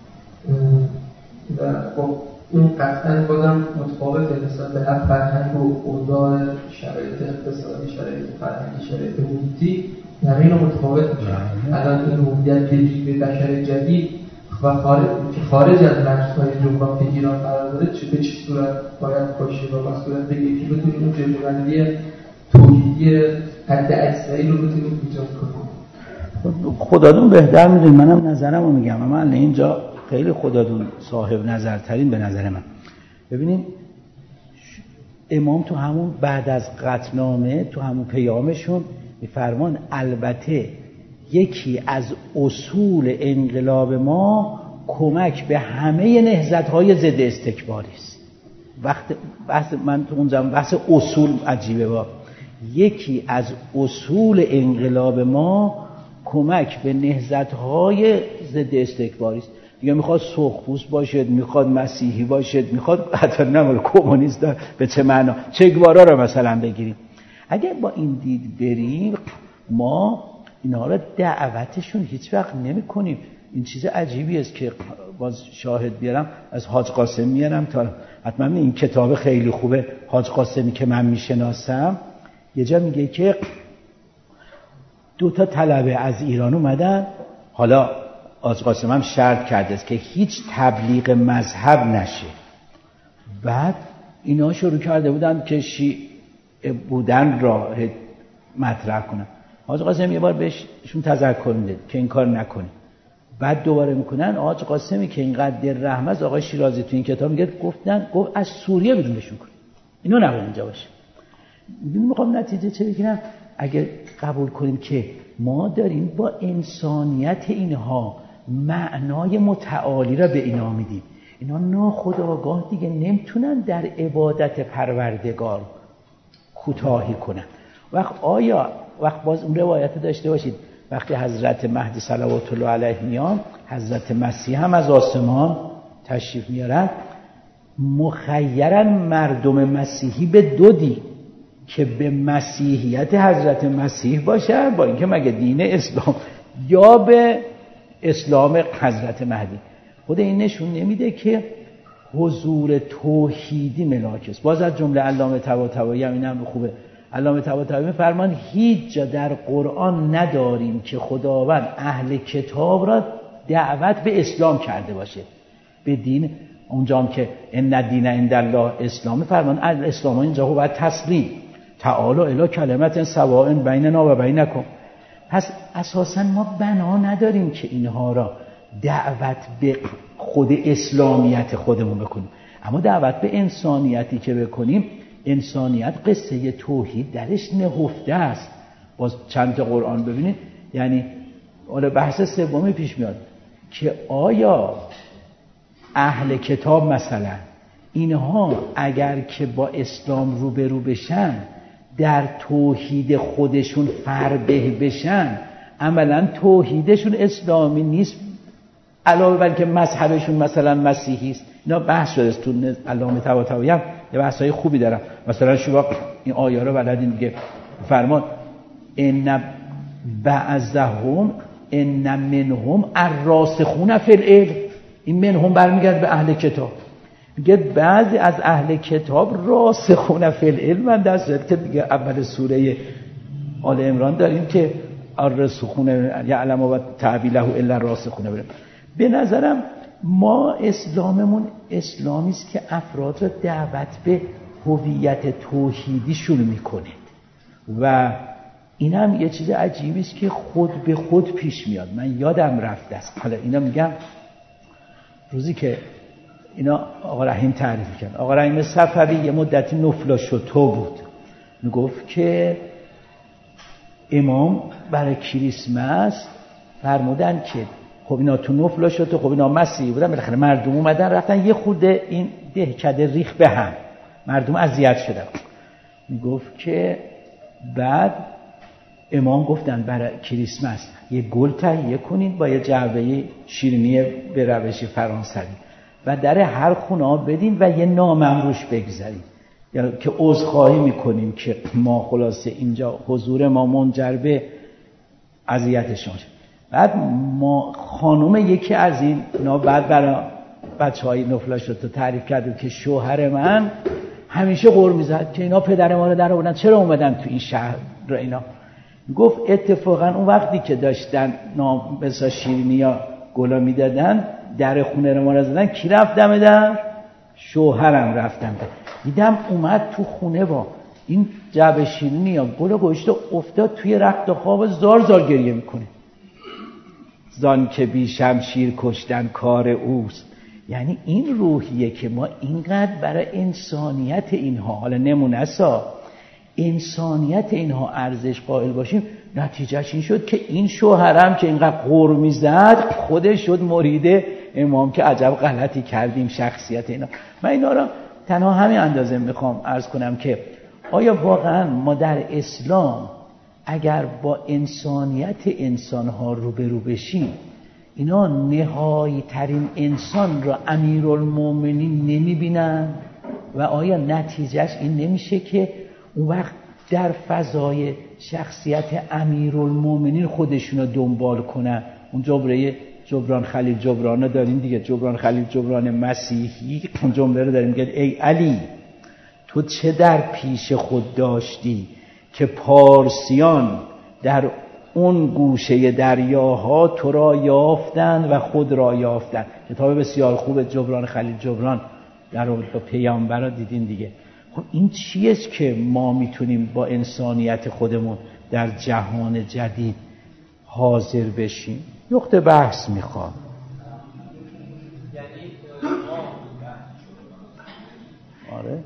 و خب این قطعا بازم متفاوته نسبت به هر فرهنگ و اوضاع، شرایط اقتصادی، شرایط فرهنگی، شرایط محیطی، همه اینا متفاوت میشن. الان این هویت جدید بشر جدید و خارج که خارج از مرزهای جغرافیایی ایران قرار داره، چه به چه صورت باید باشه و با صورت بگیم که بتونیم اون جبهه‌بندی توحیدی حد اکثری رو بتونیم ایجاد کنیم. خدادون بهتر میدونی، منم نظرمو میگم، اما الان اینجا خیلی خدادون صاحب نظرترین به نظر من. ببینید امام تو همون بعد از قطعنامه تو همون پیامشون میفرمان البته یکی از اصول انقلاب ما کمک به همه نهضت‌های ضد استکباری است. وقت بحث من تو اون زمان بحث اصول عجیبه، با یکی از اصول انقلاب ما کمک به نهضت‌های ضد استکباری است. دیگه میخواد سرخپوست باشد، میخواد مسیحی باشد، میخواد حتی نمال کمونیست، به چه معنا، چه گوارا رو مثلا بگیریم. اگه با این دید بریم ما اینا رو دعوتشون هیچ وقت نمی کنیم. این چیز عجیبی است که باز شاهد بیارم، از حاج قاسم میارم تا حتما این کتاب خیلی خوبه حاج قاسمی که من میشناسم، یه جا میگه که دو تا طلبه از ایران اومدن، حالا حاج قاسم هم شرط کرده است که هیچ تبلیغ مذهب نشه. بعد اینا شروع کرده بودن که شیعه بودن را مطرح کنن. حاج قاسم یه بار بهشون تذکر میده که این کار نکنید. بعد دوباره میکنن. حاج قاسمی که اینقدر دل رحم است، آقای شیرازی تو این کتاب میگه گفتن گفت از سوریه بیرونشون کنید، اینا نباید اینجا باشه. میخوام نتیجه چه بگیرم؟ اگر قبول کنیم که ما داریم با انسانیت اینها معنای متعالی را به اینا میدیم، اینا ناخودآگاه دیگه نمیتونن در عبادت پروردگار کوتاهی کنن. وقت آیا وقت باز اون روایت داشته باشید وقتی حضرت مهدی صلوات الله علیه میان، حضرت مسیح هم از آسمان تشریف میارن، مخیرن مردم مسیحی به دو دین، که به مسیحیت حضرت مسیح باشن با اینکه مگه دین اسلام، یا به اسلام حضرت مهدی. خود این نشون نمیده که حضور توحیدی ملاک است. باز از جمله علامه طباطبایی هم اینم خوبه، علامه طباطبایی می‌فرمان هیچ جا در قرآن نداریم که خداوند اهل کتاب را دعوت به اسلام کرده باشه، به دین. اونجام که ان الدین عند الله اسلام، فرمان الاسلام اینجا هو باید تسلیم، تعالوا الی کلمت سواء بیننا و بینکم. پس اساسا ما بنا نداریم که اینها را دعوت به خود اسلامیت خودمون بکنیم، اما دعوت به انسانیتی که بکنیم، انسانیت قصه توحید درش نهفته است. باز چند تا قرآن ببینید، یعنی حالا بحث سومی پیش میاد که آیا اهل کتاب مثلا اینها اگر که با اسلام روبرو بشن در توحید خودشون فربه بشن، عملا توحیدشون اسلامی نیست، علاوه بر که مذهبشون مثلا مسیحی است. اینا بحث شده است تو علامه طباطبایی هم یه بحثای خوبی دارن. مثلا شما این آیه رو بلدین دیگه، فرمان ان بعضهم ان منهم الراسخون فی العلم، این منهم برمیگرده به اهل کتاب، میگه بعضی از اهل کتاب راسخون فی العلم، در صورتی که دیگه اول سوره آل عمران داریم که الراسخون یعلم و تعبیله الا الراسخون. به نظرم ما اسلاممون اسلامی است که افراد را دعوت به هویت توحیدی شروع میکنه و این هم یه چیز عجیبی است که خود به خود پیش میاد. من یادم رفته است، حالا اینا میگم روزی که اینا آقا رحیم تعریف کرد، آقا رحیم صفوی یه مدتی نفل شتو بود، میگفت که امام برای کریسمس فرمودن که خب اینا تو نفل شتو، خب اینا مسیحی بودن، بالاخره مردم اومدن رفتن یه خورده این دهکده ریخ به هم، مردم اذیت شدن. میگفت که بعد امام گفتن برای کریسمس یه گل تهیه کنید با یه جعبه شیرینی به روش فرانسوی و در هر خونه بدین و یه نامم روش بگذارید، یا که عذرخواهی میکنیم که ما خلاصه اینجا حضور ما منجر به اذیت شما شد. بعد ما خانم یکی از این نا بعد برای بچهای نفلش رو تعریف کرد که شوهر من همیشه غر میزد که اینا پدر ما رو در آوردن، چرا اومدن تو این شهر رو. اینا گفت اتفاقا اون وقتی که داشتن نام بسا شیرینی یا گلا میدادن، در خونه رو ما رو زدن، کی رفت دم در؟ شوهرم رفتم در. دیدم اومد تو خونه با این جعبه شیرینی یا گلا گوشت افتاد توی رخت خواب، زار زار گریه میکنه. زان که بی شمشیر کشتن کار اوست. یعنی این روحیه که ما اینقدر برای انسانیت اینها، حالا نمونسا انسانیت اینها ارزش قائل باشیم، نتیجهش این شد که این شوهرم که اینقدر غر میزد خودش شد مرید امام که عجب غلطی کردیم شخصیت اینا. من اینا را تنها همین اندازه میخوام عرض کنم که آیا واقعا ما در اسلام اگر با انسانیت انسانها روبرو بشیم، اینا نهایی ترین انسان را امیرالمومنین نمیبینن و آیا نتیجهش این نمیشه که اون وقت در فضای شخصیت امیرالمومنین خودشون رو دنبال کنن؟ اون جبره جبران خلیل جبران رو داریم دیگه، جبران خلیل جبران مسیحی اون جمله رو داریم که ای علی تو چه در پیش خود داشتی که پارسیان در اون گوشه دریاها تو را یافتند و خود را یافتند. کتاب بسیار خوب جبران خلیل جبران در با پیامبر را دیدین دیگه. خب این چیست که ما میتونیم با انسانیت خودمون در جهان جدید حاضر بشیم؟ نقطه بحث میخوام. آره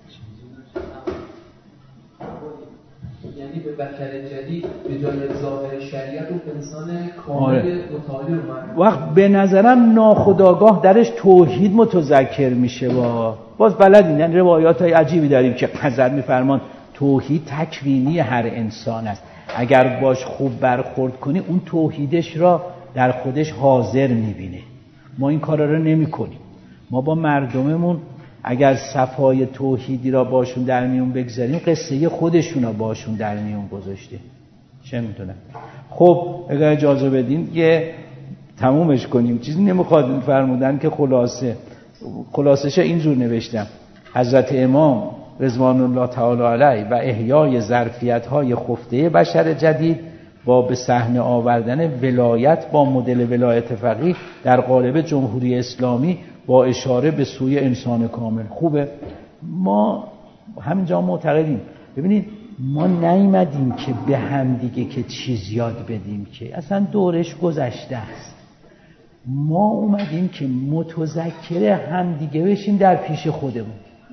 یعنی به بشر جدید به جای ظاهر شریعت و انسان کامل متعالی رو من وقت به نظرم ناخودآگاه درش توحید متذکر میشه. با باز بلدین یعنی روایات های عجیبی داریم که حضرت میفرمان توحید تکوینی هر انسان است، اگر باش خوب برخورد کنی اون توحیدش را در خودش حاضر میبینه. ما این کارا رو نمی کنیم. ما با مردممون اگر صفای توحیدی را باشون در میون بگذاریم قصه خودشون را باشون در میون گذاشته. چه میدونم. خب اگر اجازه بدین یه تمومش کنیم. چیزی نمیخواد فرمودن که خلاصه خلاصش اینجور نوشتم: حضرت امام رضوان الله تعالی علیه و احیای ظرفیت‌های خفته بشر جدید با به صحنه آوردن ولایت با مدل ولایت فقیه در قالب جمهوری اسلامی با اشاره به سوی انسان کامل. خوبه. ما همینجا معتقدیم. ببینید ما نیومدیم که به هم دیگه که چیز یاد بدیم، که اصلا دورش گذشته است. ما اومدیم که متذکر هم دیگه بشیم در پیش خودمون.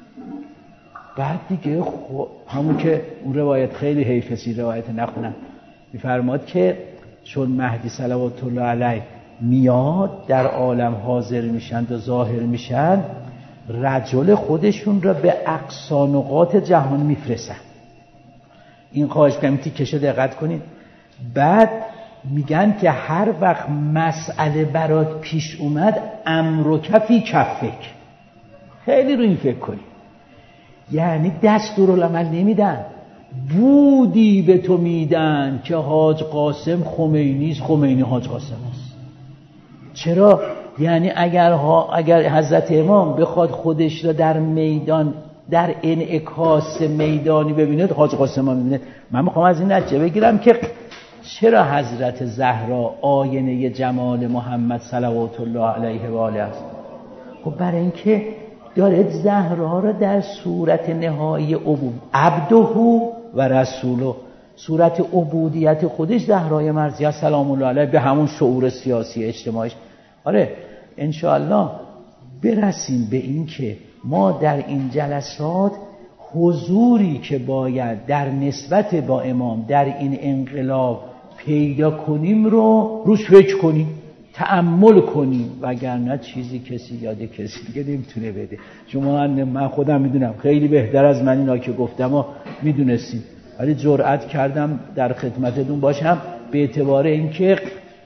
بعد دیگه خو... همون که اون روایت خیلی حیفه روایت نخونم، میفرماد که چون مهدی صلوات الله علیه میاد در عالم حاضر میشن و ظاهر میشن، رجل خودشون را به اقصا نقاط جهان میفرستن. این خواهش کنم تیکشو دقت کنید. بعد میگن که هر وقت مسئله برات پیش اومد امر کفی کفک. خیلی رو این فکر کنید. یعنی دستورالعمل نمیدن، بودی به تو میدن که حاج قاسم خمینی است، خمینی حاج قاسم است. چرا؟ یعنی اگر ها اگر حضرت امام بخواد خودش را در میدان در انعکاس میدانی ببیند، حاج قاسم ها میبیند. من میخوام از این نتیجه بگیرم که چرا حضرت زهرا آینه جمال محمد صلوات الله علیه و آله است؟ خب برای اینکه داره زهرا را در صورت نهایی عبود عبده و رسوله، صورت عبودیت خودش زهرای مرضیه سلام الله علیه به همون شعور سیاسی اجتماعیش. آره انشاءالله برسیم به این که ما در این جلسات حضوری که باید در نسبت با امام در این انقلاب پیدا کنیم رو روش فکر کنیم، تأمل کنیم، وگرنه چیزی کسی یاد کسی دیگه نمیتونه بده. شما من خودم میدونم خیلی بهتر از من اینا که گفتم و میدونستیم، ولی جرأت کردم در خدمتتون باشم به اعتبار اینکه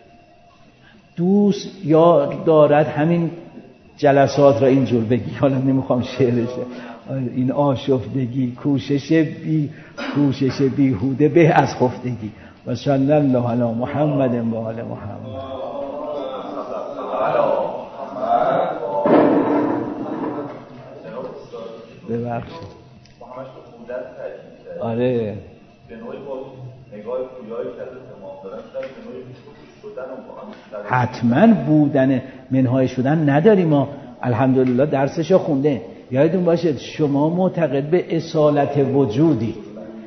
دوست یا دارد همین جلسات را اینجور بگی. حالا نمیخوام شعرش این آشفتگی کوشش بی کوشش بیهوده به از خفتگی. و صلی الله علی محمد و آل محمد. ببخشید. آره به نوعی با نگاه پویایی که از امام دارن به نوعی شدن و حتما بودن منهای شدن نداریم. ما الحمدلله درسشو خونده. یادتون باشه شما معتقد به اصالت وجودی.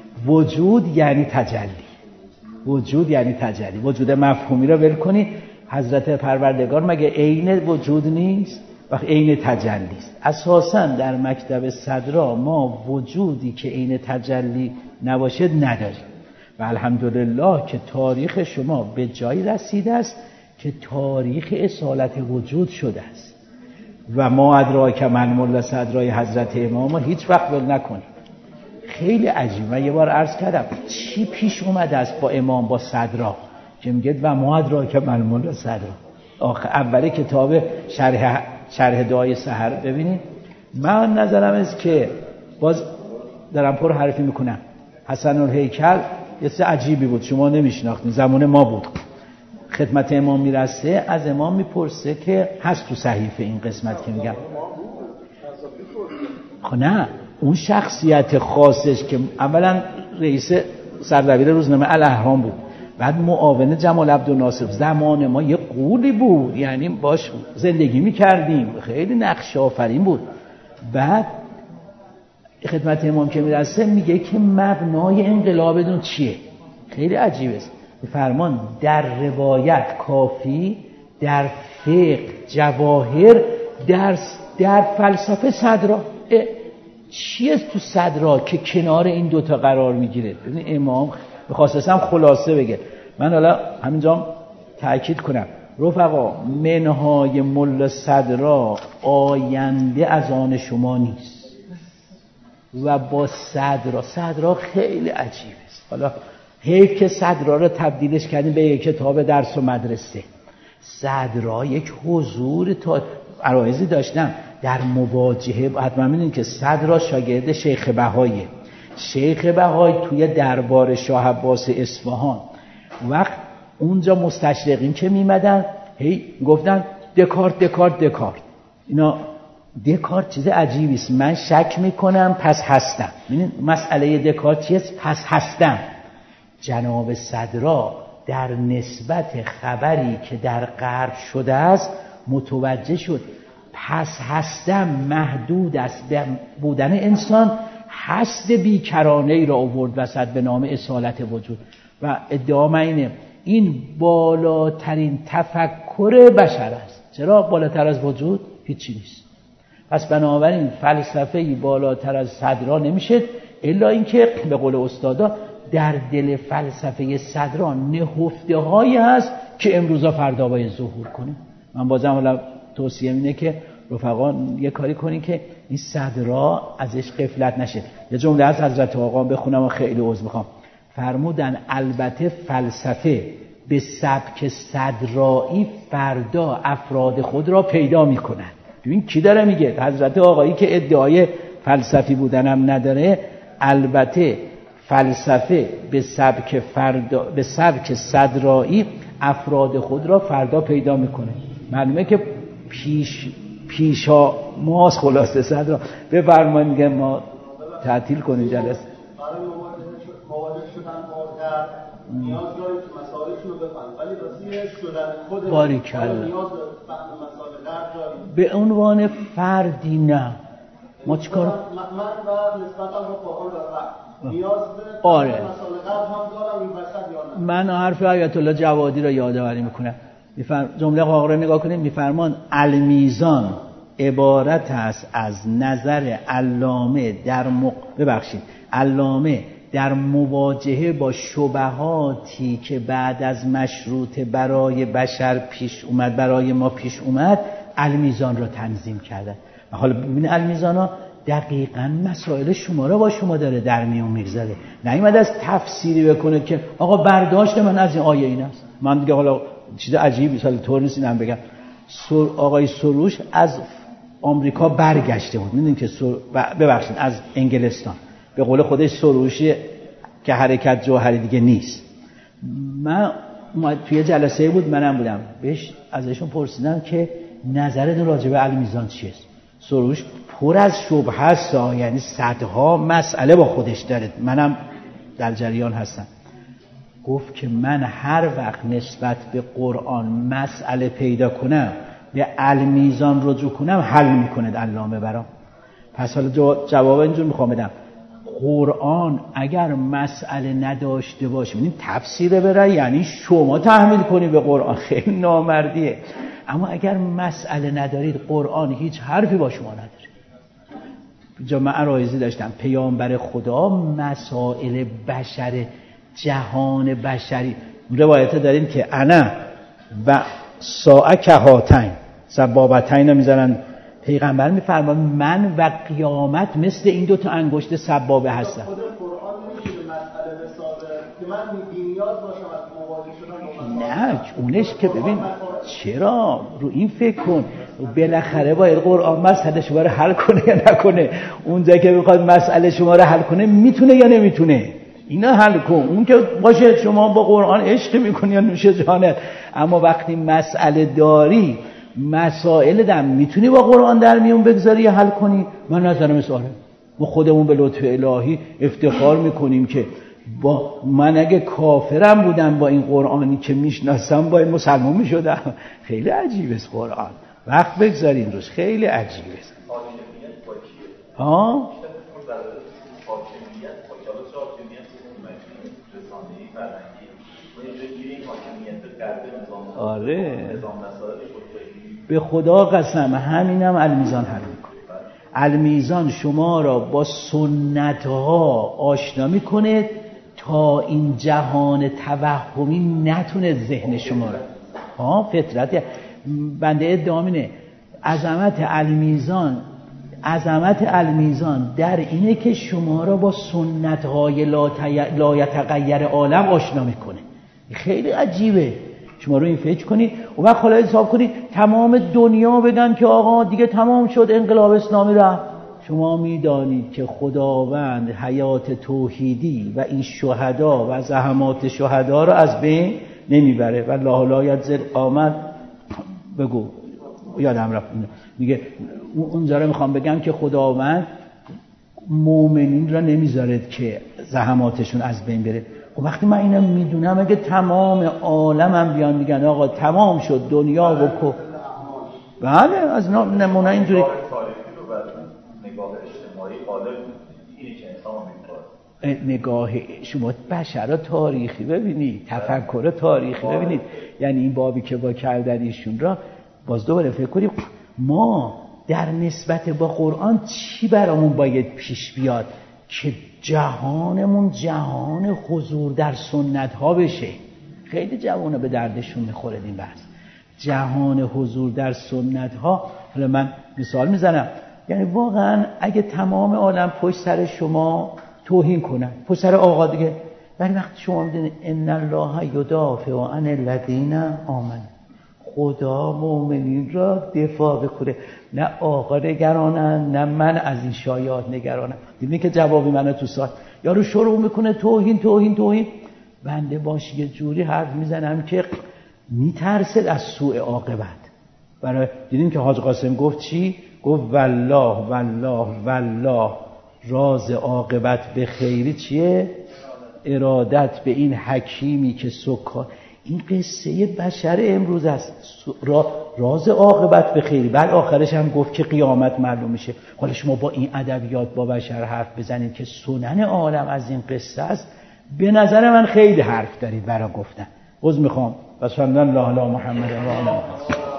وجود یعنی تجلی. وجود یعنی تجلی. وجود مفهومی رو ول کنید. حضرت پروردگار مگه عین وجود نیست؟ وقت عین تجلی است. اساساً در مکتب صدرا ما وجودی که عین تجلی نباشد نداریم و الحمدلله که تاریخ شما به جایی رسیده است که تاریخ اصالت وجود شده است و ما ادراک من ملا صدرای حضرت امام هیچ وقت ول نکنید. خیلی عجیب. من یه بار عرض کردم چی پیش اومده است با امام با صدرا که میگه و ما ادراک من ملا صدرا. آخه اول کتاب شرح شرح دعای سحر ببینید. من نظرم است که باز دارم پر حرفی میکنم. حسن الهیکل یه چیز عجیبی بود، شما نمیشناختین، زمان ما بود. خدمت امام میرسه، از امام میپرسه که هست تو صحیفه این قسمت که میگم. خب نه، اون شخصیت خاصش که اولا رئیس سردبیر روزنامه الاهرام بود، بعد معاون جمال عبدالناصر، زمان ما یه قولی بود، یعنی باش زندگی میکردیم، خیلی نقش آفرین بود. بعد خدمت امام که میرسه میگه که مبنای انقلابتون چیه؟ خیلی عجیبه است. فرمان در روایت کافی، در فقه جواهر، در در فلسفه صدرا. چیه تو صدرا که کنار این دوتا قرار میگیره؟ ببین امام بخواستم خلاصه بگه. من حالا همینجا تأکید کنم رفقا، منهای ملا صدرا آینده از آن شما نیست و با صدرا صدرا خیلی عجیب است. حالا حیف که صدرا رو تبدیلش کردیم به یک کتاب درس و مدرسه. صدرا یک حضور تا عرایزی داشتم در مواجهه. حتما میدونید که صدرا شاگرد شیخ بهاییه. شیخ بهایی توی دربار شاه عباس اصفهان وقت اونجا مستشرقین که میمدن هی گفتن دکارت دکارت دکارت. اینا دکارت چیز عجیبی است. من شک میکنم پس هستم. ببینید مسئله دکارت چیست؟ پس هستم. جناب صدرا در نسبت خبری که در غرب شده است متوجه شد پس هستم محدود است به بودن انسان، هست بیکرانه ای را آورد وسط به نام اصالت وجود و ادعا اینه این بالاترین تفکر بشر است. چرا بالاتر از وجود؟ هیچی نیست. پس بنابراین فلسفه‌ای بالاتر از صدرا نمیشه الا اینکه به قول استادا در دل فلسفه صدرا نهفته هایی هست که امروزا فردا باید ظهور کنه. من بازم حالا توصیه اینه که رفقا یه کاری کنین که این صدرا ازش غفلت نشه. یه جمله از حضرت آقا بخونم و خیلی عذر میخوام. فرمودن البته فلسفه به سبک صدرایی فردا افراد خود را پیدا میکنند. ببین کی داره میگه؟ حضرت آقایی که ادعای فلسفی بودنم نداره. البته فلسفه به سبک فردا به سبک صدرایی افراد خود را فردا پیدا میکنه. معلومه که پیش پیشا ماست. خلاصه صدرا بفرمایید میگه ما تعطیل کنیم جلسه. برای مواجه شدن با در نیاز داریم که مسائلشون رو بفهمیم، ولی واسه شدن خود باریکلا نیاز به فهم مسائل در داریم. به عنوان فردی نه. ما چیکار؟ من و نسبتاً با قرآن و نیاز به آره. مسائل قلب هم دارم این وسط یا نه؟ من حرف آیت الله جوادی را یادآوری میکنم. میفرم جمله قاقا رو نگاه کنیم. میفرمان المیزان عبارت است از نظر علامه در مق... ببخشید علامه در مواجهه با شبهاتی که بعد از مشروطه برای بشر پیش اومد، برای ما پیش اومد، المیزان را تنظیم کردن. حالا ببینید المیزان ها دقیقاً مسائل شما را با شما داره در میون میگذاره. نیومد از تفسیری بکنه که آقا برداشت من از این آیه این است. من دیگه حالا چیز عجیبی سال طور نیست اینم بگم. سر آقای سروش از آمریکا برگشته بود. میدونید که سر... ببخشید از انگلستان. به قول خودش سروشی که حرکت جوهری دیگه نیست. من توی جلسه بود منم بودم. بهش ازشون پرسیدم که نظرتون راجع به المیزان چیه؟ سروش پر از شبهه است، یعنی صدها مسئله با خودش داره. منم در جریان هستم. گفت که من هر وقت نسبت به قرآن مسئله پیدا کنم به المیزان رجوع کنم حل میکنه علامه برام. پس حالا جواب اینجور میخوام بدم. قرآن اگر مسئله نداشته باشه، ببینید تفسیر بره یعنی شما تحمیل کنی به قرآن، خیلی نامردیه. اما اگر مسئله ندارید قرآن هیچ حرفی با شما نداره. جا من عرایزی داشتم پیامبر خدا مسائل بشر جهان بشری، روایت داریم که انا و ساعه کهاتین سبابتین رو میذارن، پیغمبر میفرمان من و قیامت مثل این دو تا انگشت سبابه هستن. خود قرآن نمیشه مسئله رساله که من بی‌نیاز باشم از مواجه شدن. نه اونش که ببین چرا رو این فکر کن، بالاخره باید قرآن مسئله شما رو حل کنه یا نکنه. اونجا که میخواد مسئله شما رو حل کنه میتونه یا نمیتونه، اینا حل کن. اون که باشه شما با قرآن عشق میکنی یا نوش جانت، اما وقتی مسئله داری مسائل دم میتونی با قرآن در میون بگذاری یا حل کنی. من نظرم مثاله ما خودمون به لطف الهی افتخار میکنیم که با من اگه کافرم بودم با این قرآنی که میشناسم باید مسلمان میشدم. خیلی عجیبه است قرآن، وقت بگذارین روش، خیلی عجیبه است. ها آره به خدا قسم همینم المیزان حل میکنه. المیزان شما را با سنت ها آشنا میکنه تا این جهان توهمی نتونه ذهن شما را. ها فطرت بنده ادعا اینه عظمت المیزان عظمت المیزان در اینه که شما را با سنت های لا یتغیر عالم آشنا میکنه. خیلی عجیبه. شما رو این فکر کنید و بعد حالا حساب کنید تمام دنیا بگن که آقا دیگه تمام شد انقلاب اسلامی رفت. شما میدانید که خداوند حیات توحیدی و این شهدا و زحمات شهدا رو از بین نمیبره. و الله لا یجزی القامت بگو یادم رفت میگه اونجا رو میخوام بگم که خداوند مؤمنین را نمیذارد که زحماتشون از بین بره. و وقتی من اینو میدونم اگه تمام عالمم بیان میگن آقا تمام شد دنیا و کو بله از نمونه اینجوری نگاه اجتماعی قالب اینی که انسان میکنه، نگاه شما بشر تاریخی ببینید، تفکر تاریخی ببینید. یعنی این بابی که با کردن ایشون را باز دوباره فکر کنیم ما در نسبت با قرآن چی برامون باید پیش بیاد که جهانمون جهان حضور در سنت ها بشه. خیلی جوانه به دردشون میخوره این بحث جهان حضور در سنت ها. حالا من مثال میزنم، یعنی واقعا اگه تمام عالم پشت سر شما توهین کنن، پشت سر آقا دیگه، ولی وقتی شما میدونید ان الله یدافع عن الذین آمنوا، خدا مؤمنین را دفاع بکنه، نه آقا نگرانن نه من از این شایعات نگرانم. دیدین که جوابی منو تو سال یارو شروع میکنه توهین توهین توهین، بنده باش یه جوری حرف میزنم که میترسد از سوء عاقبت. برای دیدین که حاج قاسم گفت چی؟ گفت والله والله والله راز عاقبت به خیری چیه؟ ارادت به این حکیمی که سکان. این قصه بشر امروز است، راز عاقبت به خیری. بعد آخرش هم گفت که قیامت معلوم میشه. حالا شما با این ادبیات با بشر حرف بزنید که سنن عالم از این قصه است، به نظر من خیلی حرف دارید برای گفتن. عذر میخوام. و صلی الله علی محمد و آله.